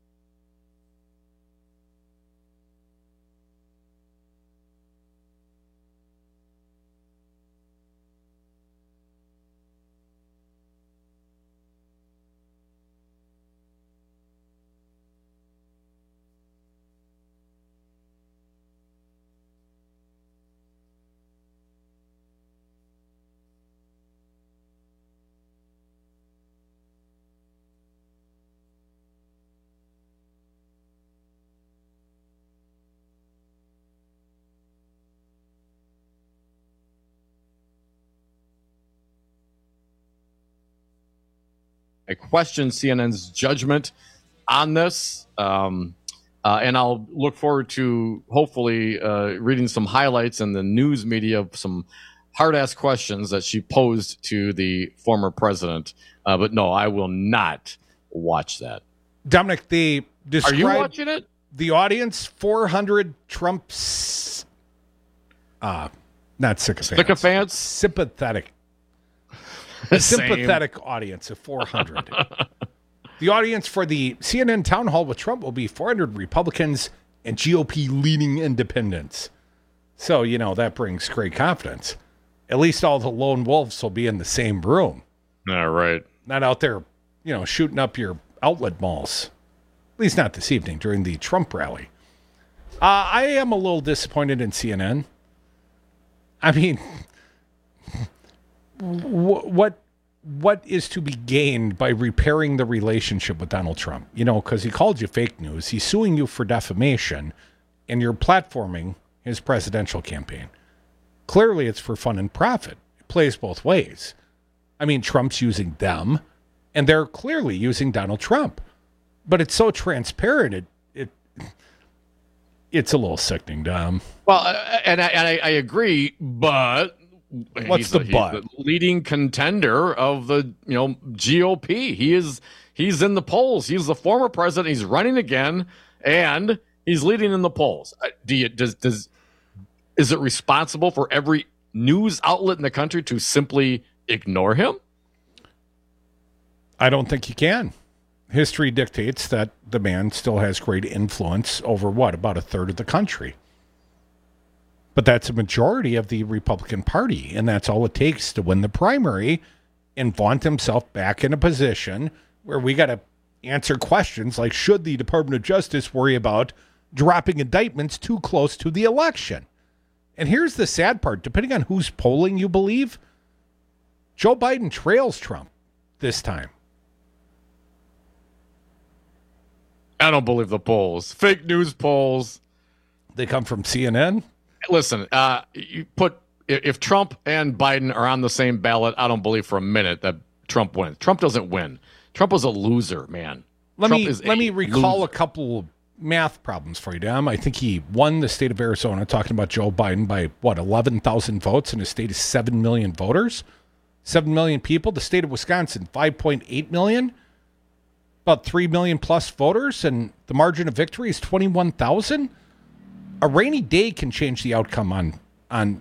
I question C N N's judgment on this, um, uh, and I'll look forward to hopefully uh, reading some highlights in the news media of some hard-ass questions that she posed to the former president. Uh, but no, I will not watch that. Dominic, they described Are you watching it? The audience, four hundred Trump's, uh, not sycophants. Sycophants? Sympathetic. A sympathetic audience of four hundred. The audience for the C N N town hall with Trump will be four hundred Republicans and G O P leading independents. So, you know, that brings great confidence. At least all the lone wolves will be in the same room. All right. Not out there, you know, shooting up your outlet malls. At least not this evening during the Trump rally. Uh, I am a little disappointed in C N N. I mean... What what is to be gained by repairing the relationship with Donald Trump? You know, because he called you fake news. He's suing you for defamation, and you're platforming his presidential campaign. Clearly, it's for fun and profit. It plays both ways. I mean, Trump's using them, and they're clearly using Donald Trump. But it's so transparent, it, it it's a little sickening, Dom. Well, and I, and I, I agree, but... What's he's the the, but? He's the leading contender of the you know G O P. He is he's in the polls. He's the former president. He's running again, and he's leading in the polls. Do you does does is it responsible for every news outlet in the country to simply ignore him? I don't think you can. History dictates that the man still has great influence over what, about a third of the country. But that's a majority of the Republican Party, and that's all it takes to win the primary and vaunt himself back in a position where we got to answer questions like, should the Department of Justice worry about dropping indictments too close to the election? And here's the sad part. Depending on whose polling you believe, Joe Biden trails Trump this time. I don't believe the polls. Fake news polls. They come from C N N? Listen, uh, you put if Trump and Biden are on the same ballot, I don't believe for a minute that Trump wins. Trump doesn't win. Trump was a loser, man. Let Trump me is let me recall loser. a couple of math problems for you, Dom. I think he won the state of Arizona, talking about Joe Biden, by, what, eleven thousand votes, and his state is seven million voters? seven million people. The state of Wisconsin, five point eight million. About three million plus voters, and the margin of victory is twenty-one thousand. A rainy day can change the outcome on on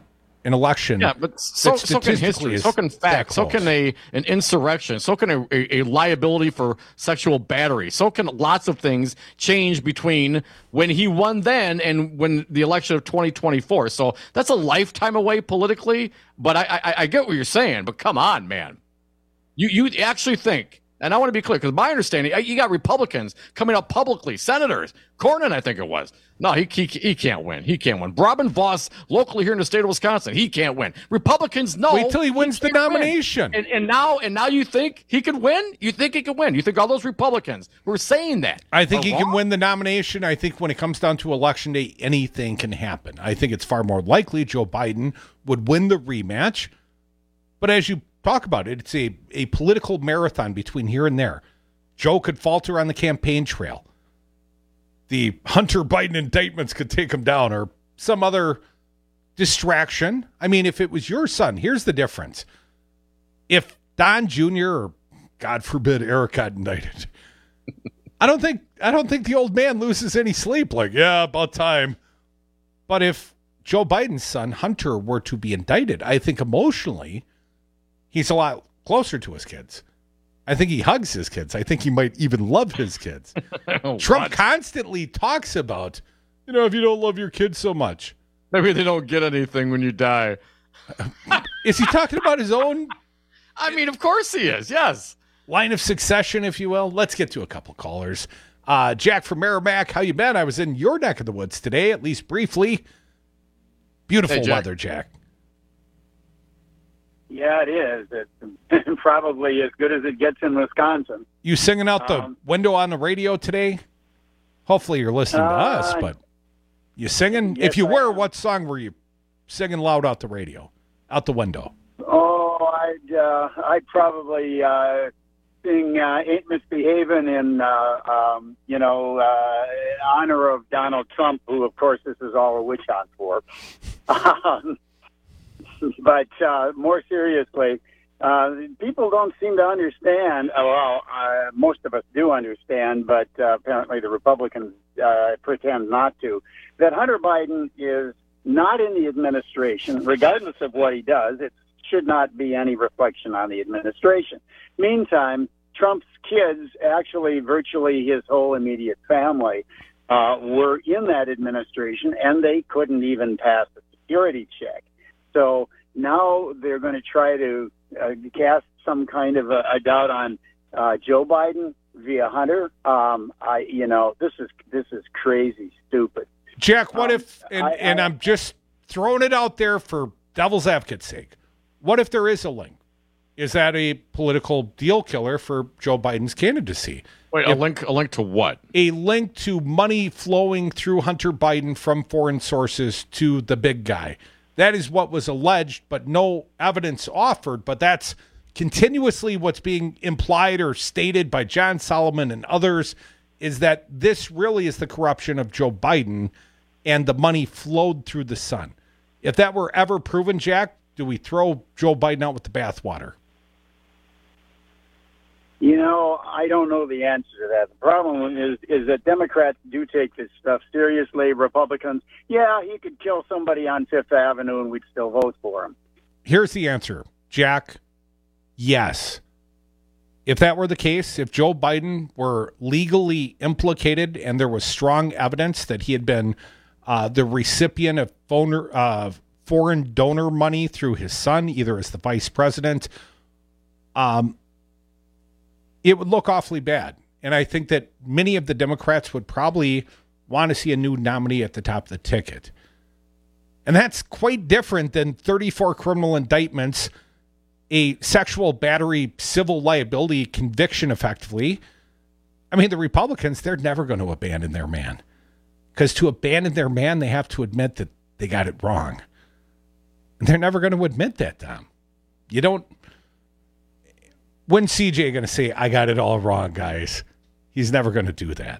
an election. Yeah, but so, that so can history, is so can that facts, so close. can a an insurrection, so can a, a, a liability for sexual battery, so can lots of things change between when he won then and when the election of twenty twenty-four. So that's a lifetime away politically. But I I, I get what you're saying. But come on, man, you you actually think? And I want to be clear, because my understanding, you got Republicans coming out publicly, senators, Cornyn, I think it was. No, he, he he can't win. He can't win. Robin Voss, locally here in the state of Wisconsin, he can't win. Republicans, no. Wait till he wins he the nomination. And, and now, and now you think he could win? You think he could win? You think all those Republicans who are saying that? I think are he wrong? can win the nomination. I think when it comes down to election day, anything can happen. I think it's far more likely Joe Biden would win the rematch. But as you talk about it, it's a, a political marathon between here and there. Joe could falter on the campaign trail. The Hunter Biden indictments could take him down, or some other distraction. I mean, if it was your son, here's the difference. If Don Junior or God forbid Eric got indicted, I don't think I don't think the old man loses any sleep. Like, yeah, about time. But if Joe Biden's son, Hunter, were to be indicted, I think emotionally he's a lot closer to his kids. I think he hugs his kids. I think he might even love his kids. Trump constantly talks about, you know, if you don't love your kids so much. Maybe they don't get anything when you die. Is he talking about his own? I mean, of course he is, yes. Line of succession, if you will. Let's get to a couple callers. Uh, Jack from Merrimack, how you been? I was in your neck of the woods today, at least briefly. Beautiful Hey, Jack. weather, Jack. Yeah, it is. It's probably as good as it gets in Wisconsin. You singing out the Um, window on the radio today? Hopefully you're listening to us, Uh, but you singing? yes, if you I were, am. what song were you singing loud out the radio, out the window? Oh, I'd uh, I'd probably uh, sing uh, "Ain't Misbehavin'" in uh, um, you know uh, in honor of Donald Trump, who of course this is all a witch hunt for. Um, but uh, more seriously, uh, people don't seem to understand. uh, Well, uh, most of us do understand, but uh, apparently the Republicans uh, pretend not to. That Hunter Biden is not in the administration, regardless of what he does. It should not be any reflection on the administration. Meantime, Trump's kids, actually virtually his whole immediate family, uh, were in that administration, and they couldn't even pass a security check. So now they're going to try to uh, cast some kind of a, a doubt on uh, Joe Biden via Hunter. Um, I, you know, this is this is crazy, stupid. Jack, what Um, if, and, I- and I- I'm just throwing it out there for devil's advocate's sake, what if there is a link? Is that a political deal killer for Joe Biden's candidacy? Wait, a If- link a link to what? A link to money flowing through Hunter Biden from foreign sources to the big guy. That is what was alleged, but no evidence offered. But that's continuously what's being implied or stated by John Solomon and others, is that this really is the corruption of Joe Biden and the money flowed through the son. If that were ever proven, Jack, do we throw Joe Biden out with the bathwater? You know, I don't know the answer to that. The problem is is that Democrats do take this stuff seriously. Republicans, yeah, he could kill somebody on Fifth Avenue and we'd still vote for him. Here's the answer, Jack. Yes. If that were the case, if Joe Biden were legally implicated and there was strong evidence that he had been uh, the recipient of foreign, uh, foreign donor money through his son, either as the vice president, um, it would look awfully bad. And I think that many of the Democrats would probably want to see a new nominee at the top of the ticket. And that's quite different than thirty-four criminal indictments, a sexual battery civil liability conviction, effectively. I mean, the Republicans, they're never going to abandon their man. Because to abandon their man, they have to admit that they got it wrong. And they're never going to admit that, Tom. You don't... When's C J going to say, I got it all wrong, guys? He's never going to do that.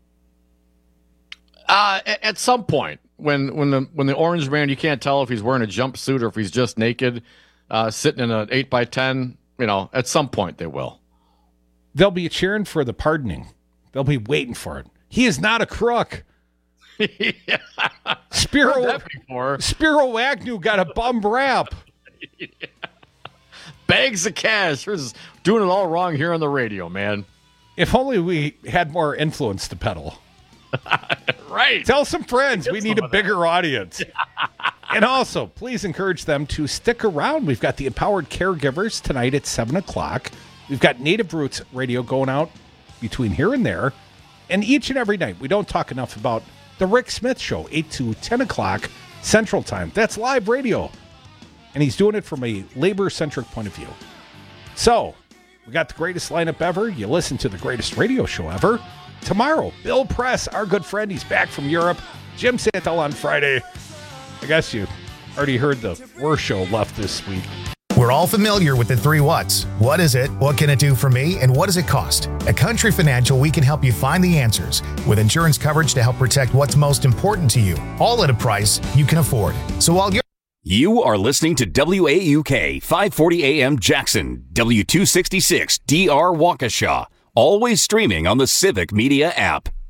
Uh, a- at some point, when when the when the orange man, you can't tell if he's wearing a jumpsuit or if he's just naked, uh, sitting in an eight by ten. You know, at some point they will. They'll be cheering for the pardoning. They'll be waiting for it. He is not a crook. yeah. Spiro, Heard that before. Spiro Agnew got a bum rap. yeah. Bags of cash. We're just doing it all wrong here on the radio, man. If only we had more influence to peddle. Right. Tell some friends we need a bigger that. audience. And also, please encourage them to stick around. We've got the Empowered Caregivers tonight at seven o'clock. We've got Native Roots Radio going out between here and there. And each and every night, we don't talk enough about the Rick Smith Show, eight to ten o'clock Central Time. That's live radio. And he's doing it from a labor-centric point of view. So, we got the greatest lineup ever. You listen to the greatest radio show ever. Tomorrow, Bill Press, our good friend, he's back from Europe. Jim Santel on Friday. I guess you already heard the worst show left this week. We're all familiar with the three whats. What is it? What can it do for me? And what does it cost? At Country Financial, we can help you find the answers with insurance coverage to help protect what's most important to you, all at a price you can afford. So while you're You are listening to W A U K five forty A M Jackson, W two sixty-six D R Waukesha, always streaming on the Civic Media app.